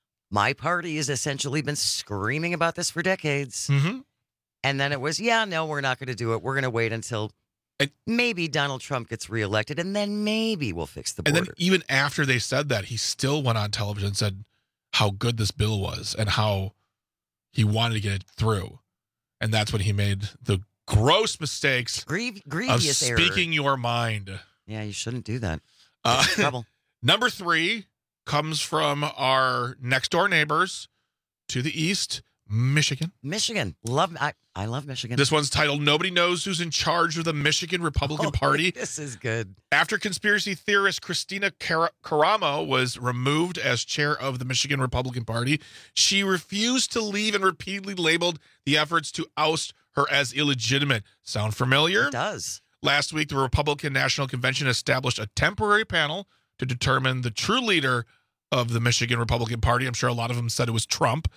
my party has essentially been screaming about this for decades. Mm-hmm. And then it was, yeah, no, we're not going to do it. We're going to wait until... And maybe Donald Trump gets reelected, and then maybe we'll fix the border. And then even after they said that, he still went on television and said how good this bill was and how he wanted to get it through. And that's when he made the gross mistakes Grie- grievous of speaking error. your mind. Yeah, you shouldn't do that. Uh, trouble. Number three comes from our next door neighbors to the east, Michigan. Michigan. Love I, I love Michigan. This one's titled Nobody Knows Who's in Charge of the Michigan Republican oh, Party. This is good. After conspiracy theorist Christina Car- Caramo was removed as chair of the Michigan Republican Party, she refused to leave and repeatedly labeled the efforts to oust her as illegitimate. Sound familiar? It does. Last week, the Republican National Convention established a temporary panel to determine the true leader of the Michigan Republican Party. I'm sure a lot of them said it was Trump.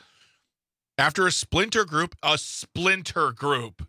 After a splinter group, a splinter group.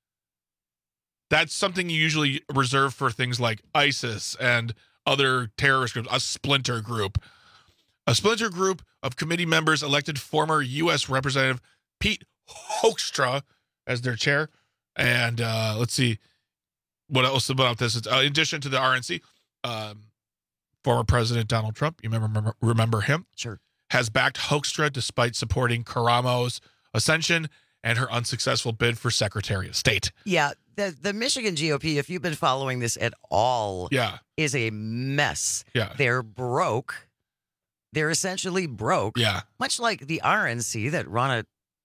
That's something you usually reserve for things like ISIS and other terrorist groups, a splinter group. A splinter group of committee members elected former U S Representative Pete Hoekstra as their chair. And uh, let's see what else about this. Uh, in addition to the R N C, um, former President Donald Trump, you remember, remember him? Sure. Has backed Hoekstra despite supporting Caramo's ascension and her unsuccessful bid for Secretary of State. Yeah, the the Michigan G O P, if you've been following this at all, yeah. is a mess. Yeah. They're broke. They're essentially broke. Yeah. Much like the R N C that Ronna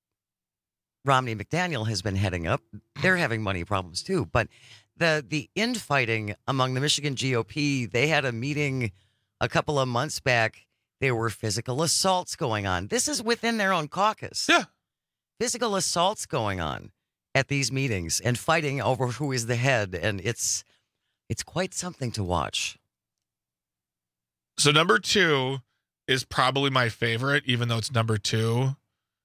Romney McDaniel has been heading up. They're having money problems too. But the the infighting among the Michigan G O P, they had a meeting a couple of months back. There were physical assaults going on. This is within their own caucus. Yeah. Physical assaults going on at these meetings and fighting over who is the head. And it's it's quite something to watch. So number two, is probably my favorite, even though it's number two.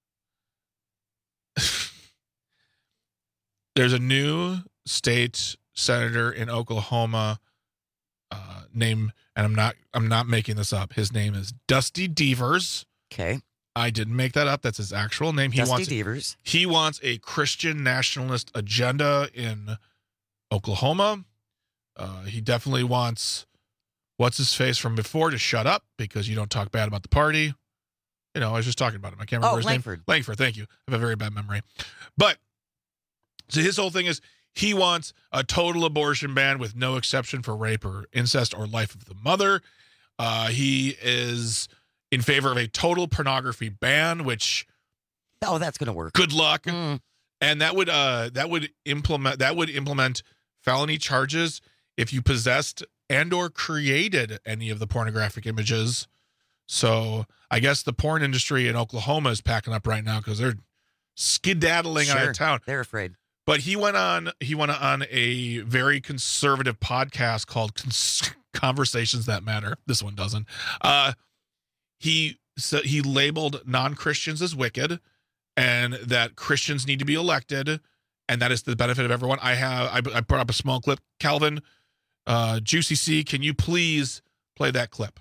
There's a new state senator in Oklahoma uh, named, and I'm not I'm not making this up. His name is Dusty Deevers. Okay. I didn't make that up. That's his actual name. He Dusty wants Deevers. He wants a Christian nationalist agenda in Oklahoma. Uh, he definitely wants what's his face from before to shut up because you don't talk bad about the party. You know, I was just talking about him. I can't remember Oh, his Langford. name. Langford. Thank you. I have a very bad memory. But so his whole thing is he wants a total abortion ban with no exception for rape or incest or life of the mother. Uh, he is in favor of a total pornography ban, which oh, that's going to work. Good luck. Mm. And that would uh that would implement that would implement felony charges if you possessed and or created any of the pornographic images. So I guess the porn industry in Oklahoma is packing up right now because they're skedaddling Sure. out of town. They're afraid. But he went on he went on a very conservative podcast called Cons- Conversations That Matter. This one doesn't. Uh, he so he labeled non-Christians as wicked, and that Christians need to be elected, and that is the benefit of everyone. I have I, I brought up a small clip. Calvin, uh, Juicy C, can you please play that clip?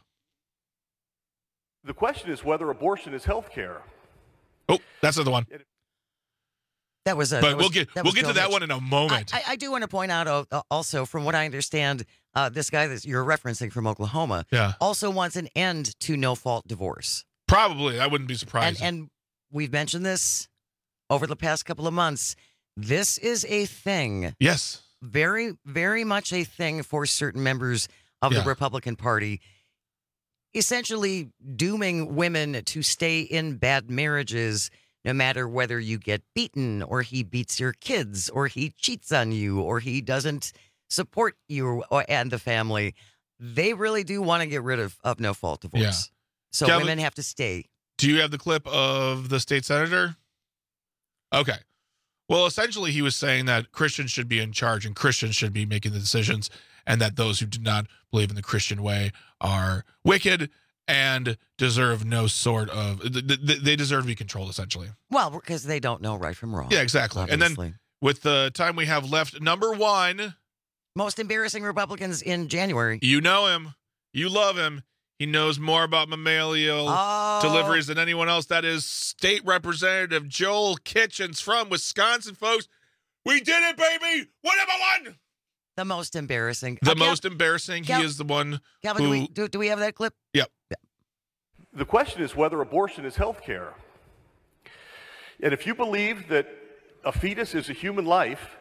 The question is whether abortion is health care. Oh, that's another one. That was a. But that we'll was- get that we'll was get to Bill that Mitch. one in a moment. I, I do want to point out uh, also, from what I understand, uh, this guy that you're referencing from Oklahoma Yeah. also wants an end to no-fault divorce. Probably, I wouldn't be And, surprised. and we've mentioned this over the past couple of months. This is a thing. Yes. Very, very much a thing for certain members of Yeah. the Republican Party. Essentially dooming women to stay in bad marriages no matter whether you get beaten or he beats your kids or he cheats on you or he doesn't support you or, and the family. They really do want to get rid of, of no-fault divorce. Yeah. So Calvin- women have to stay. Do you have the clip of the state senator? Okay. Well, essentially, he was saying that Christians should be in charge and Christians should be making the decisions, and that those who do not believe in the Christian way are wicked and deserve no sort of, th- th- they deserve to be controlled, essentially. Well, because they don't know right from wrong. Yeah, exactly. Obviously. And then with the time we have left, number one, most embarrassing Republicans in January. you know him. You love him. He knows more about mammalial Oh. deliveries than anyone else. That is State Representative Joel Kitchens from Wisconsin, folks. We did it, baby. One number one. The most embarrassing. The Uh, Cal- most embarrassing. Cal- he is the one Calvin, who. do we do, do we have that clip? Yep. The question is whether abortion is health care. And if you believe that a fetus is a human life,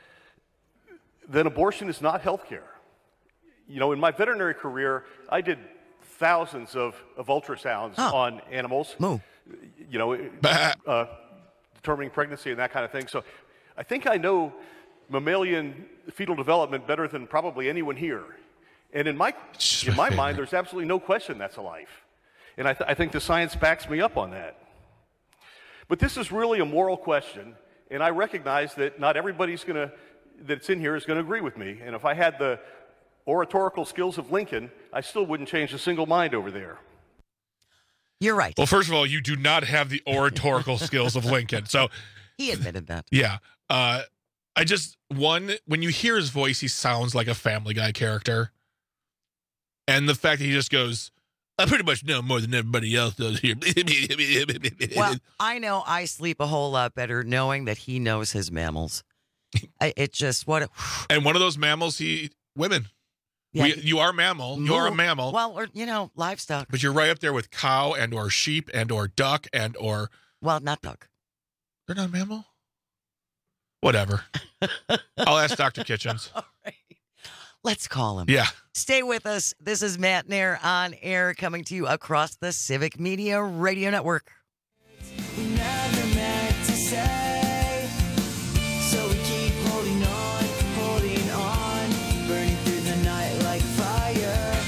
then abortion is not health care. You know, in my veterinary career, I did thousands of, of ultrasounds on animals. Moo. You know, uh, determining pregnancy and that kind of thing. So I think I know mammalian fetal development better than probably anyone here. And in my, in my mind, there's absolutely no question that's a life. And I, th- I think the science backs me up on that. But this is really a moral question, and I recognize that not everybody's going to, that's in here is going to agree with me. And if I had the oratorical skills of Lincoln, I still wouldn't change a single mind over there. You're right. Well, first of all, you do not have the oratorical skills of Lincoln. So, He admitted that. yeah. Uh, I just, one, when you hear his voice, he sounds like a Family Guy character. And the fact that he just goes, I pretty much know more than everybody else does here. Well, I know I sleep a whole lot better knowing that he knows his mammals. I, it just, what, a, And one of those mammals, he, women. Yeah, we, he- you are a mammal. You are a Moo. mammal. Well, or, you know, livestock. But you're right up there with cow and or sheep and or duck and or. Well, not duck. They're not a mammal? Whatever. I'll ask Doctor Kitchens. All right. Let's call him. Yeah. Stay with us. This is Matt Nair on air, coming to you across the Civic Media Radio Network. We never meant to say, so we keep holding on, holding on, burning through the night like fire.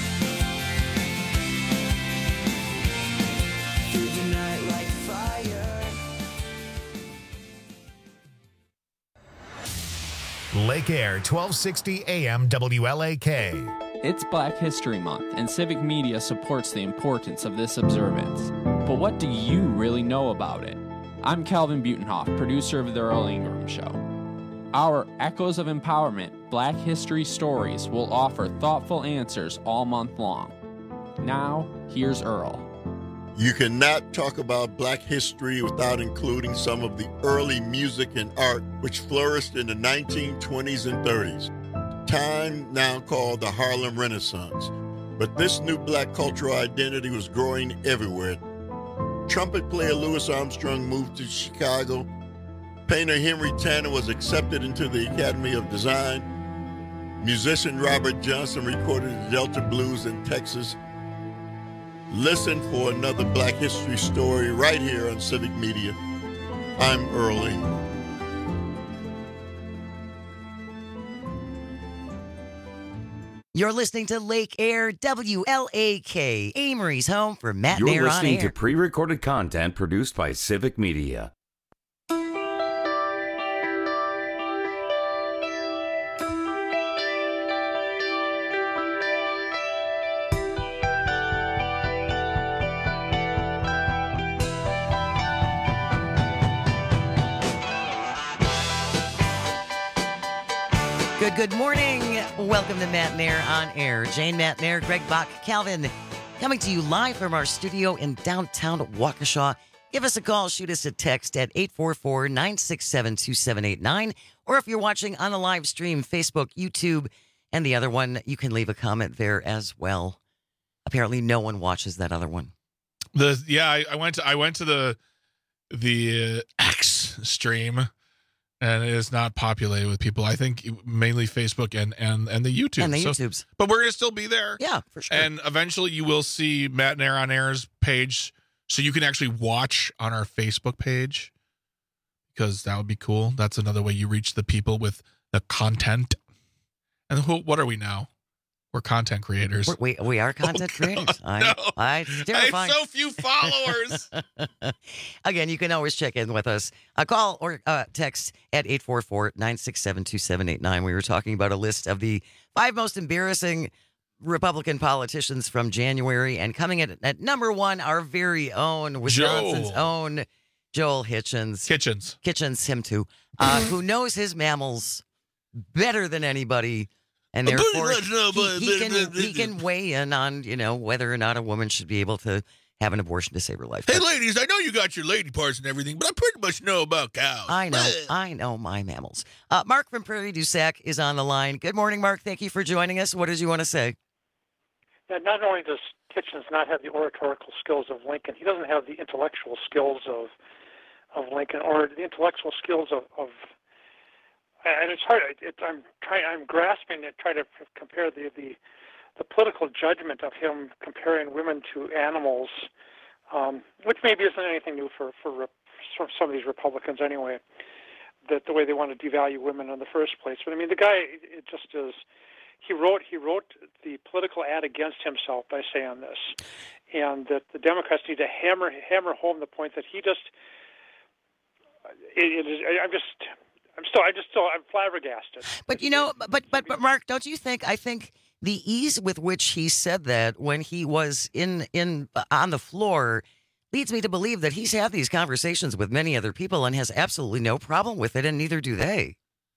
Through the night like fire. Lake Air, twelve sixty A M W L A K. It's Black History Month, and Civic Media supports the importance of this observance. But what do you really know about it? I'm Calvin Butenhoff, producer of The Earl Ingram Show. Our Echoes of Empowerment Black History Stories will offer thoughtful answers all month long. Now, here's Earl. You cannot talk about Black history without including some of the early music and art which flourished in the nineteen twenties and thirties. Time now called the Harlem Renaissance. But this new Black cultural identity was growing everywhere. Trumpet player Louis Armstrong moved to Chicago. Painter Henry Tanner was accepted into the Academy of Design. Musician Robert Johnson recorded the Delta Blues in Texas. Listen for another Black history story right here on Civic Media. I'm Earl Ingram. You're listening to Lake Air, W L A K, Amory's home for Matt You're Mayer on listening air. to pre-recorded content produced by Civic Media. Good, good morning. Welcome to Matt Mayer on air. Jane, Matt Mayer, Greg Bach, Calvin, coming to you live from our studio in downtown Waukesha. Give us a call, shoot us a text at eight four four, nine six seven, two seven eight nine. Or if you're watching on the live stream, Facebook, YouTube, and the other one, you can leave a comment there as well. Apparently no one watches that other one. The yeah, I, I went to I went to the the uh, X stream. And it is not populated with people. I think mainly Facebook and and, and the YouTube. And the so, YouTubes. But we're going to still be there. Yeah, for sure. And eventually you will see Matt and Air on Air's page. So you can actually watch on our Facebook page. Because that would be cool. That's another way you reach the people with the content. And who, what are we now? We're content creators. We're, we we are content oh, creators. I, no. I, it's terrifying. I have so few followers. Again, you can always check in with us. A call or uh, text at eight four four, nine six seven, two seven eight nine. We were talking about a list of the five most embarrassing Republican politicians from January. And coming at, at number one, our very own, Wisconsin's Joel. own Joel Hitchens. Kitchens. Kitchens, him too. Uh, who knows his mammals better than anybody. And therefore, he, he, can, he can weigh in on, you know, whether or not a woman should be able to have an abortion to save her life. Hey, ladies, I know you got your lady parts and everything, but I pretty much know about cows. I know. I know my mammals. Uh, Mark from Prairie du Sac is on the line. Good morning, Mark. Thank you for joining us. What did you want to say? Yeah, not only does Kitchens not have the oratorical skills of Lincoln, he doesn't have the intellectual skills of of Lincoln or the intellectual skills of, of and it's hard. It, I'm trying. I'm grasping to try to compare the, the the political judgment of him comparing women to animals, um, which maybe isn't anything new for, for for some of these Republicans anyway. That the way they want to devalue women in the first place. But I mean, the guy, it just is. He wrote he wrote the political ad against himself by saying this, and that the Democrats need to hammer hammer home the point that he just. It, it is. I'm just. I'm still, I just still, I'm flabbergasted. But you know, but but but Mark, don't you think? I think the ease with which he said that when he was in in on the floor leads me to believe that he's had these conversations with many other people and has absolutely no problem with it, and neither do they.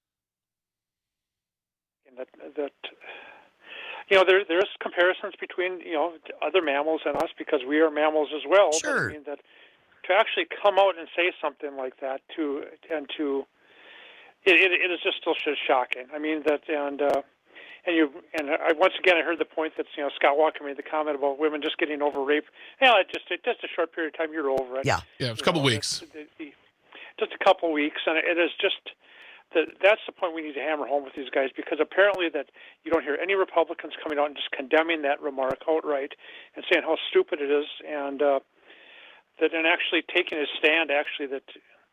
And that that you know, there there's comparisons between you know other mammals and us because we are mammals as well. Sure. But I mean that to actually come out and say something like that to and to It, it, it is just still just shocking. I mean that, and uh, and you and I once again I heard the point that you know Scott Walker made the comment about women just getting over rape. Yeah, it just it, just a short period of time you're over it. Yeah, yeah, it was a couple know, weeks. The, the, just a couple weeks, and it is just that that's the point we need to hammer home with these guys because apparently that you don't hear any Republicans coming out and just condemning that remark outright and saying how stupid it is, and uh, that and actually taking a stand actually that.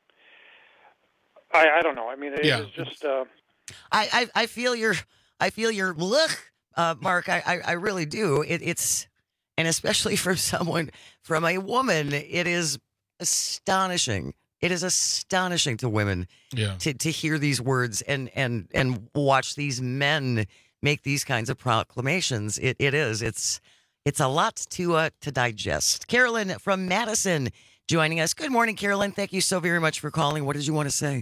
I, I don't know. I mean, it yeah. is just. Uh, I, I I feel your I feel your look, uh, Mark. I, I I really do. It, it's and especially from someone from a woman, it is astonishing. It is astonishing to women yeah. to to hear these words and and and watch these men make these kinds of proclamations. It it is. It's it's a lot to uh, to digest. Carolyn from Madison joining us. Good morning, Carolyn. Thank you so very much for calling. What did you want to say?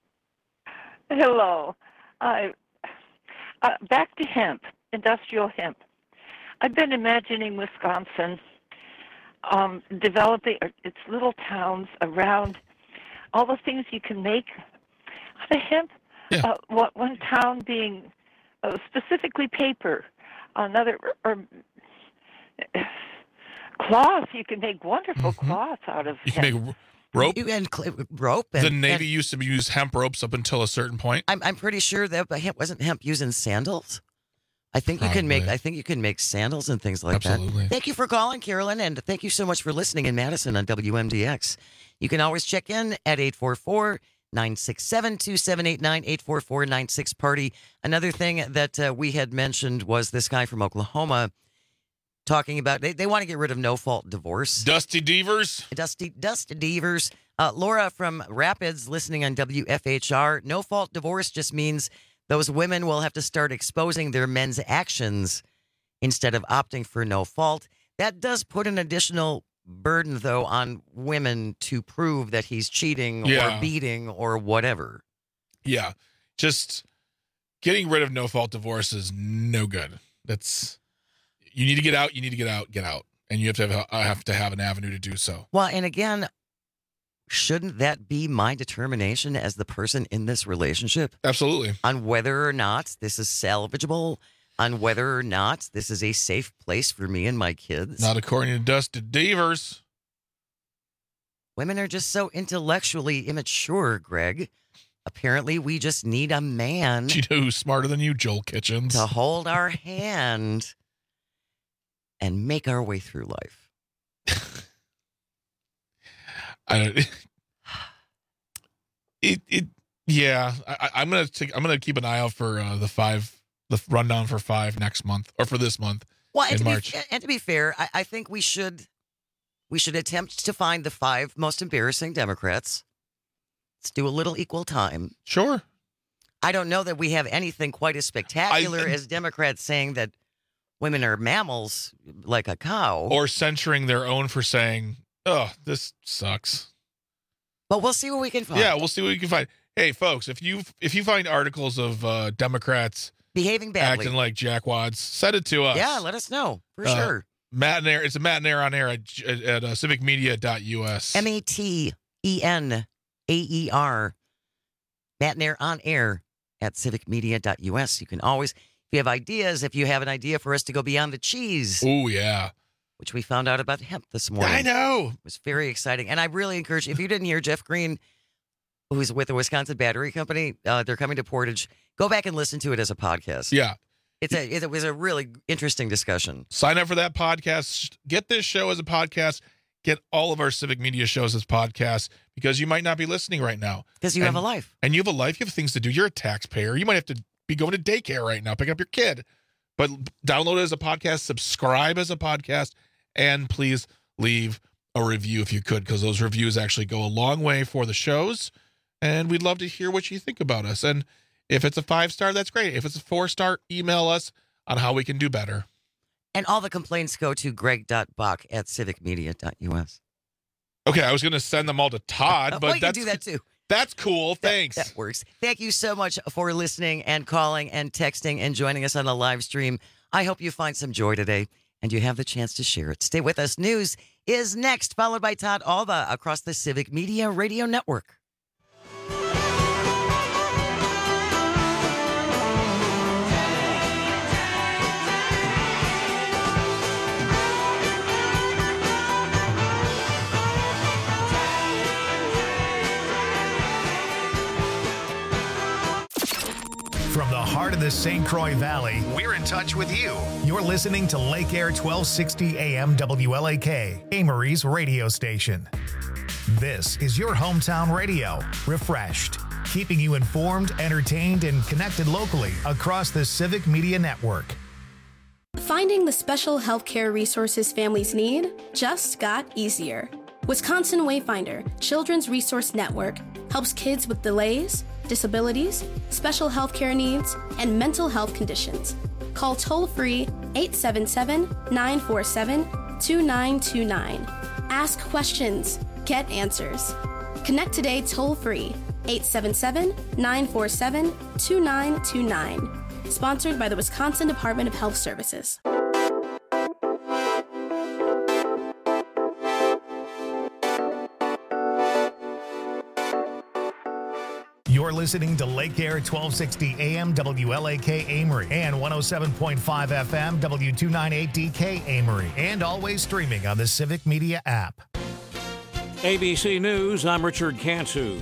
Hello. Uh, uh, back to hemp, industrial hemp. I've been imagining Wisconsin um, developing its little towns around all the things you can make out of hemp. Yeah. Uh, what, one town being uh, specifically paper, another or, or cloth. You can make wonderful mm-hmm. cloth out of you hemp. can make rope. You, and cl- rope. And, the Navy and, used to use hemp ropes up until a certain point. I'm I'm pretty sure that hemp wasn't hemp used in sandals. I think Probably. you can make. I think you can make sandals and things like Absolutely. that. Thank you for calling, Carolyn, and thank you so much for listening in Madison on W M D X. You can always check in at eight four four, nine six seven, two seven eight nine, eight four four, nine six party. Another thing that uh, we had mentioned was this guy from Oklahoma talking about they, they want to get rid of no-fault divorce. Dusty Devers. Dusty Dusty Devers. Uh, Laura from Rapids listening on W F H R. No-fault divorce just means those women will have to start exposing their men's actions instead of opting for no fault. That does put an additional burden, though, on women to prove that he's cheating Yeah. or beating or whatever. Yeah. Just getting rid of no fault divorce is no good. That's you need to get out, you need to get out, get out. And you have to have, uh, have to have an avenue to do so. Well, and again, shouldn't that be my determination as the person in this relationship? Absolutely. On whether or not this is salvageable, on whether or not this is a safe place for me and my kids. Not according to Dusty Devers. Women are just so intellectually immature, Greg. Apparently, we just need a man. Do you know who's smarter than you, Joel Kitchens? To hold our hand and make our way through life. I don't. It it yeah. I, I'm gonna take, I'm gonna keep an eye out for uh, the five the rundown for five next month or for this month. Well, and, in to March. Be, and to be fair, I, I think we should we should attempt to find the five most embarrassing Democrats. Let's do a little equal time. Sure. I don't know that we have anything quite as spectacular I, as Democrats saying that women are mammals like a cow, or censuring their own for saying, "Oh, this sucks." But we'll see what we can find. Yeah, we'll see what we can find. Hey, folks, if you if you find articles of uh, Democrats behaving badly, acting like jackwads, send it to us. Yeah, let us know for uh, sure. Matt and Air, it's a Matt and Air on air at, at uh, civic media dot U S. M A T E N A E R. Matt and Air on air at civic media dot U S. You can always, if you have ideas, if you have an idea for us to go beyond the cheese. Oh, yeah. Which we found out about hemp this morning. I know. It was very exciting. And I really encourage, if you didn't hear Jeff Green, who's with the Wisconsin Battery Company, uh, they're coming to Portage, go back and listen to it as a podcast. Yeah. It's a, it was a really interesting discussion. Sign up for that podcast. Get this show as a podcast. Get all of our civic media shows as podcasts because you might not be listening right now. Because you and, have a life. And you have a life. You have things to do. You're a taxpayer. You might have to be going to daycare right now, pick up your kid. But download it as a podcast, subscribe as a podcast, and please leave a review if you could, because those reviews actually go a long way for the shows. And we'd love to hear what you think about us. And if it's a five-star, that's great. If it's a four-star, email us on how we can do better. And all the complaints go to greg dot bach at civic media dot U S. Okay, I was going to send them all to Todd, Uh, but well, you that's can do that too. That's cool. Thanks. That, that works. Thank you so much for listening and calling and texting and joining us on the live stream. I hope you find some joy today and you have the chance to share it. Stay with us. News is next, followed by Todd Alba across the Civic Media Radio Network. From the heart of the Saint Croix Valley, we're in touch with you. You're listening to Lake Air twelve sixty A M W L A K, Amory's radio station. This is your hometown radio, refreshed, keeping you informed, entertained, and connected locally across the Civic Media Network. Finding the special healthcare resources families need just got easier. Wisconsin Wayfinder, Children's Resource Network, helps kids with delays, disabilities, special health care needs, and mental health conditions. Call toll-free eight seven seven, nine four seven, two nine two nine. Ask questions. Get answers. Connect today toll-free eight seven seven, nine four seven, two nine two nine. Sponsored by the Wisconsin Department of Health Services. You're listening to Lake Air twelve sixty A M W L A K Amory and one oh seven point five F M W two ninety-eight D K Amory, and always streaming on the Civic Media app. A B C News, I'm Richard Cantu.